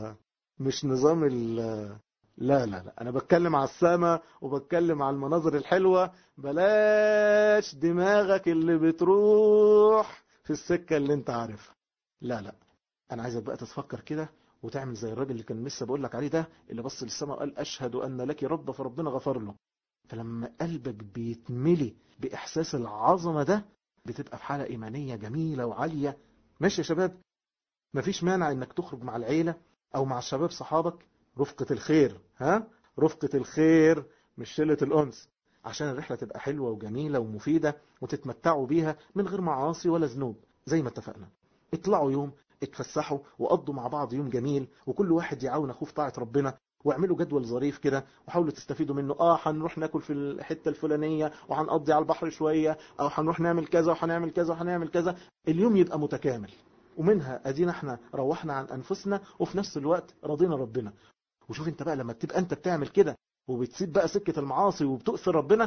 مش نظام لا لا لا، انا بتكلم على السماء وبتكلم على المناظر الحلوة. بلاش دماغك اللي بتروح في السكة اللي انت عارفها. لا لا، انا عايزك بقى تتفكر كده وتعمل زي الراجل اللي كان لسه بقول لك عليه ده، اللي بص للسماء وقال اشهد ان لك رب، فربنا غفر له. فلما قلبك بيتملي باحساس العظمة ده بتبقى في حالة ايمانية جميلة وعالية. ماشي يا شباب؟ مفيش مانع انك تخرج مع العيلة او مع الشباب صحابك، رفقة الخير، ها، رفقة الخير مش شلة الأنس، عشان الرحلة تبقى حلوة وجميلة ومفيدة وتتمتعوا بيها من غير معاصي ولا ذنوب زي ما اتفقنا. اطلعوا يوم، اتفسحوا وقضوا مع بعض يوم جميل، وكل واحد يعاون اخوه في طاعة ربنا. واعملوا جدول ظريف كده وحاولوا تستفيدوا منه. هنروح ناكل في الحتة الفلانية وهنقضي على البحر شوية، او هنروح نعمل كذا وهنعمل كذا وهنعمل كذا. اليوم يبقى متكامل، ومنها ادينا احنا روحنا عن انفسنا وفي نفس الوقت رضينا ربنا. وشوف انت بقى لما تبقى انت بتعمل كده وبتسيب بقى سكة المعاصي وبتؤثر ربنا،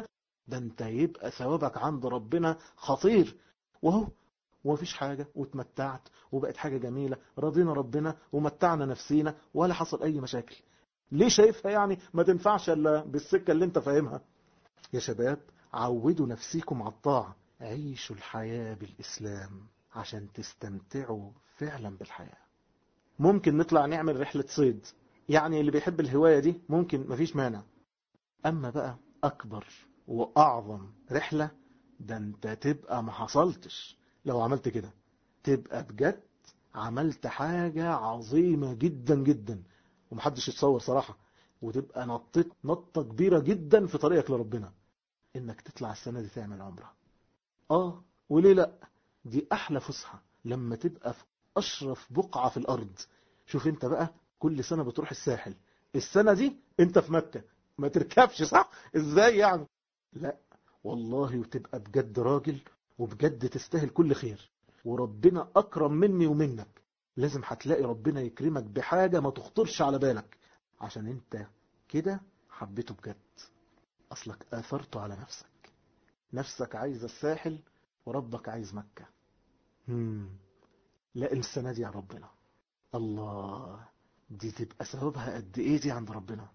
ده انت يبقى ثوابك عند ربنا خطير. وهو ومفيش حاجة واتمتعت وبقت حاجة جميلة، رضينا ربنا ومتعنا نفسينا ولا حصل أي مشاكل. ليه شايفها يعني ما تنفعش إلا بالسكة اللي انت فاهمها؟ يا شباب عودوا نفسيكم على الطاعة، عيشوا الحياة بالإسلام عشان تستمتعوا فعلا بالحياة. ممكن نطلع نعمل رحلة صيد، يعني اللي بيحب الهواية دي ممكن مفيش مانع. أما بقى أكبر وأعظم رحلة، ده انت تبقى ما حصلتش لو عملت كده، تبقى بجد عملت حاجة عظيمة جدا جدا ومحدش يتصور صراحة، وتبقى نطيت نطة كبيرة جدا في طريقك لربنا، انك تطلع السنة دي تعمل عمرة. وليه لا؟ دي احلى فسحة لما تبقى في اشرف بقعة في الارض. شوف انت بقى كل سنة بتروح الساحل، السنة دي انت في مكة، ما تركبش صح؟ ازاي يعني؟ لا والله، وتبقى بجد راجل وبجد تستاهل كل خير، وربنا اكرم مني ومنك. لازم هتلاقي ربنا يكرمك بحاجة ما تخطرش على بالك، عشان انت كده حبيته بجد، اصلك اثرته على نفسك. نفسك عايز الساحل وربك عايز مكة. لا السنة دي يا ربنا، الله، دي تبقى ثوابها قد ايه دي عند ربنا.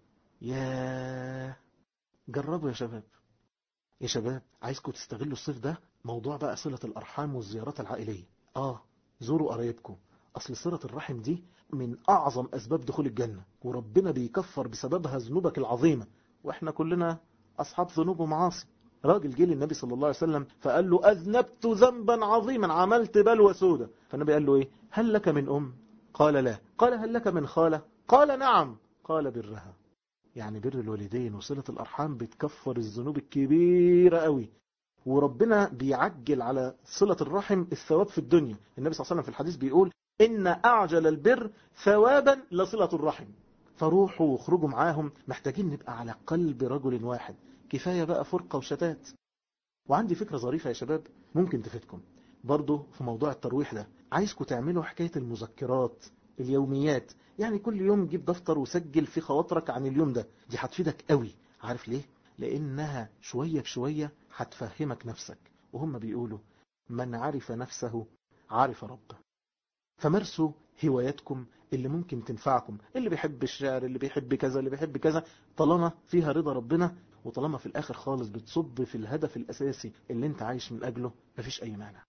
يا جربوا يا شباب. يا شباب عايزكم تستغلوا الصيف ده موضوع بقى صلة الأرحام والزيارات العائلية. زوروا قرايبكم، أصل صلة الرحم دي من أعظم أسباب دخول الجنة، وربنا بيكفر بسببها ذنوبك العظيمة، وإحنا كلنا أصحاب ذنوب ومعاصي. راجل جه للنبي صلى الله عليه وسلم فقال له أذنبت ذنبا عظيما، عملت بلوى سودة. فالنبي قال له إيه؟ هل لك من أم؟ قال لا. قال هل لك من خالة؟ قال نعم. قال برها. يعني بر الوالدين وصلة الأرحام بتكفر الذنوب الكبيرة قوي، وربنا بيعجل على صلة الرحم الثواب في الدنيا. النبي صلى الله عليه وسلم في الحديث بيقول إن أعجل البر ثوابا لصلة الرحم. فروحوا وخرجوا معاهم، محتاجين نبقى على قلب رجل واحد، كفاية بقى فرقة وشتات. وعندي فكرة ظريفة يا شباب ممكن تفيدكم برضو في موضوع الترويح ده. عايزكم تعملوا حكاية المذكرات اليوميات، يعني كل يوم جيب دفتر وسجل في خواطرك عن اليوم ده. دي هتفيدك قوي. عارف ليه؟ لأنها شوية بشوية هتفهمك نفسك، وهم بيقولوا من عرف نفسه عرف ربه. فمارسوا هواياتكم اللي ممكن تنفعكم، اللي بيحب الشعر، اللي بيحب كذا، اللي بيحب كذا، طالما فيها رضا ربنا، وطالما في الآخر خالص بتصب في الهدف الأساسي اللي انت عايش من أجله، مفيش أي مانع.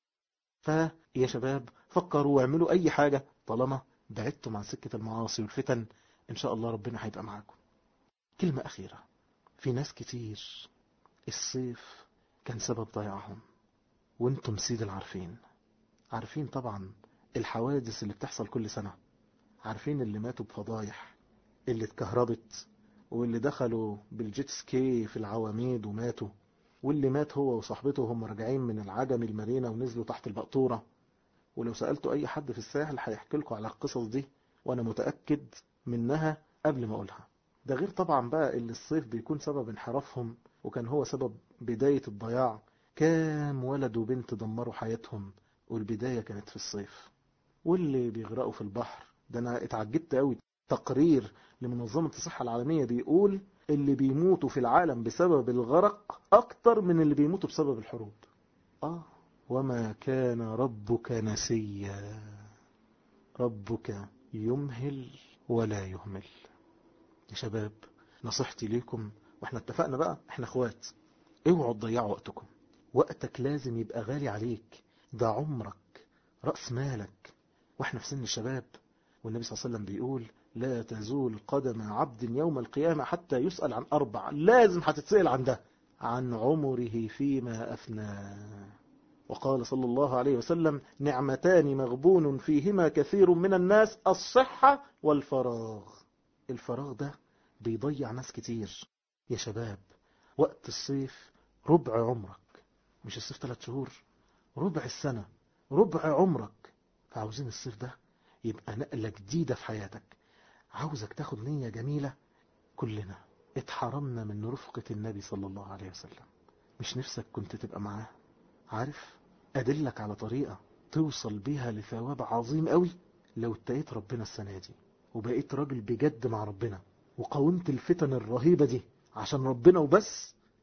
فيا شباب فكروا واعملوا أي حاجة طالما بعدتم عن سكة المعاصي والفتن، إن شاء الله ربنا هيبقى معاكم. كلمة أخيرة، في ناس كتير الصيف كان سبب ضياعهم، وانتم سيد العارفين. عارفين طبعا الحوادث اللي بتحصل كل سنة، عارفين اللي ماتوا بفضايح، اللي اتكهربت، واللي دخلوا بالجيت سكي في العواميد وماتوا، واللي مات هو وصاحبته وهم راجعين من العجم المارينا ونزلوا تحت البقطورة. ولو سألتوا أي حد في الساحل هيحكي لكم على القصص دي، وأنا متأكد منها قبل ما أقولها. ده غير طبعا بقى اللي الصيف بيكون سبب انحرافهم، وكان هو سبب بداية الضياع. كام ولد وبنت دمروا حياتهم والبداية كانت في الصيف. واللي بيغرقوا في البحر، ده أنا اتعجبت قوي. تقرير لمنظمة الصحة العالمية بيقول اللي بيموتوا في العالم بسبب الغرق أكتر من اللي بيموتوا بسبب الحروب. وما كان ربك نسيا، ربك يمهل ولا يهمل. يا شباب نصيحتي ليكم، واحنا اتفقنا بقى احنا اخوات، اوعوا تضيعوا وقتكم. وقتك لازم يبقى غالي عليك، ده عمرك، رأس مالك، واحنا في سن الشباب. والنبي صلى الله عليه وسلم بيقول لا تزول قدم عبد يوم القيامة حتى يسأل عن 4. لازم هتتسأل عن ده، عن عمره فيما أفناه. وقال صلى الله عليه وسلم نعمتان مغبون فيهما كثير من الناس، الصحة والفراغ. الفراغ ده بيضيع ناس كتير. يا شباب وقت الصيف ربع عمرك، مش الصيف 3 شهور، ربع السنة، ربع عمرك. فعاوزين الصيف ده يبقى نقلة جديدة في حياتك. عاوزك تاخد نية جميلة. كلنا اتحرمنا من رفقة النبي صلى الله عليه وسلم، مش نفسك كنت تبقى معاه؟ عارف أدلك على طريقة توصل بيها لثواب عظيم قوي لو اتقيت ربنا السنة دي وبقيت راجل بجد مع ربنا، وقاومت الفتن الرهيبة دي عشان ربنا وبس.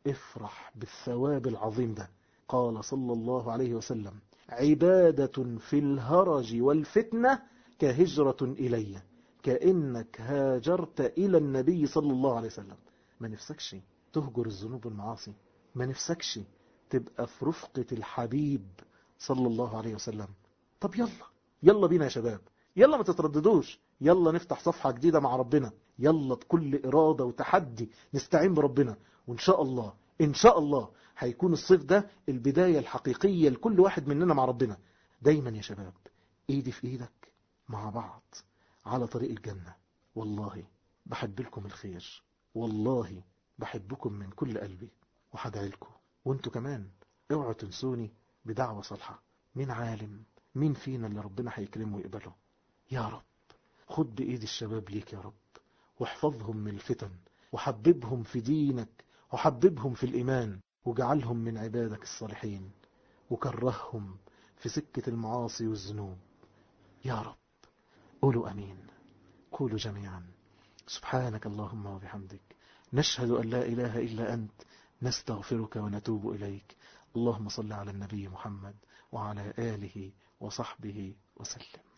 افرح بالثواب العظيم ده. قال صلى الله عليه وسلم: عبادة في الهرج والفتنة كهجرة إلي، كأنك هاجرت إلى النبي صلى الله عليه وسلم. ما نفسكش تهجر الذنوب والمعاصي؟ ما نفسكش تبقى في رفقة الحبيب صلى الله عليه وسلم؟ طب يلا بينا يا شباب، يلا ما تترددوش، يلا نفتح صفحة جديدة مع ربنا، يلا بكل إرادة وتحدي نستعين بربنا، وإن شاء الله إن شاء الله هيكون الصيف ده البداية الحقيقية لكل واحد مننا مع ربنا. دايما يا شباب إيدي في إيدك مع بعض على طريق الجنة. والله بحب لكم الخير، والله بحبكم من كل قلبي، وحدعي لكم. وانتوا كمان اوعوا تنسوني بدعوة صالحة. مين عالم مين فينا اللي ربنا هيكرمه ويقبله؟ يا رب خد بإيد الشباب ليك يا رب، واحفظهم من الفتن، وحببهم في دينك، وحببهم في الإيمان، وجعلهم من عبادك الصالحين، وكرههم في سكة المعاصي والذنوب يا رب. قولوا أمين. قولوا جميعا: سبحانك اللهم وبحمدك، نشهد أن لا إله إلا أنت، نستغفرك ونتوب إليك. اللهم صل على النبي محمد وعلى آله وصحبه وسلم.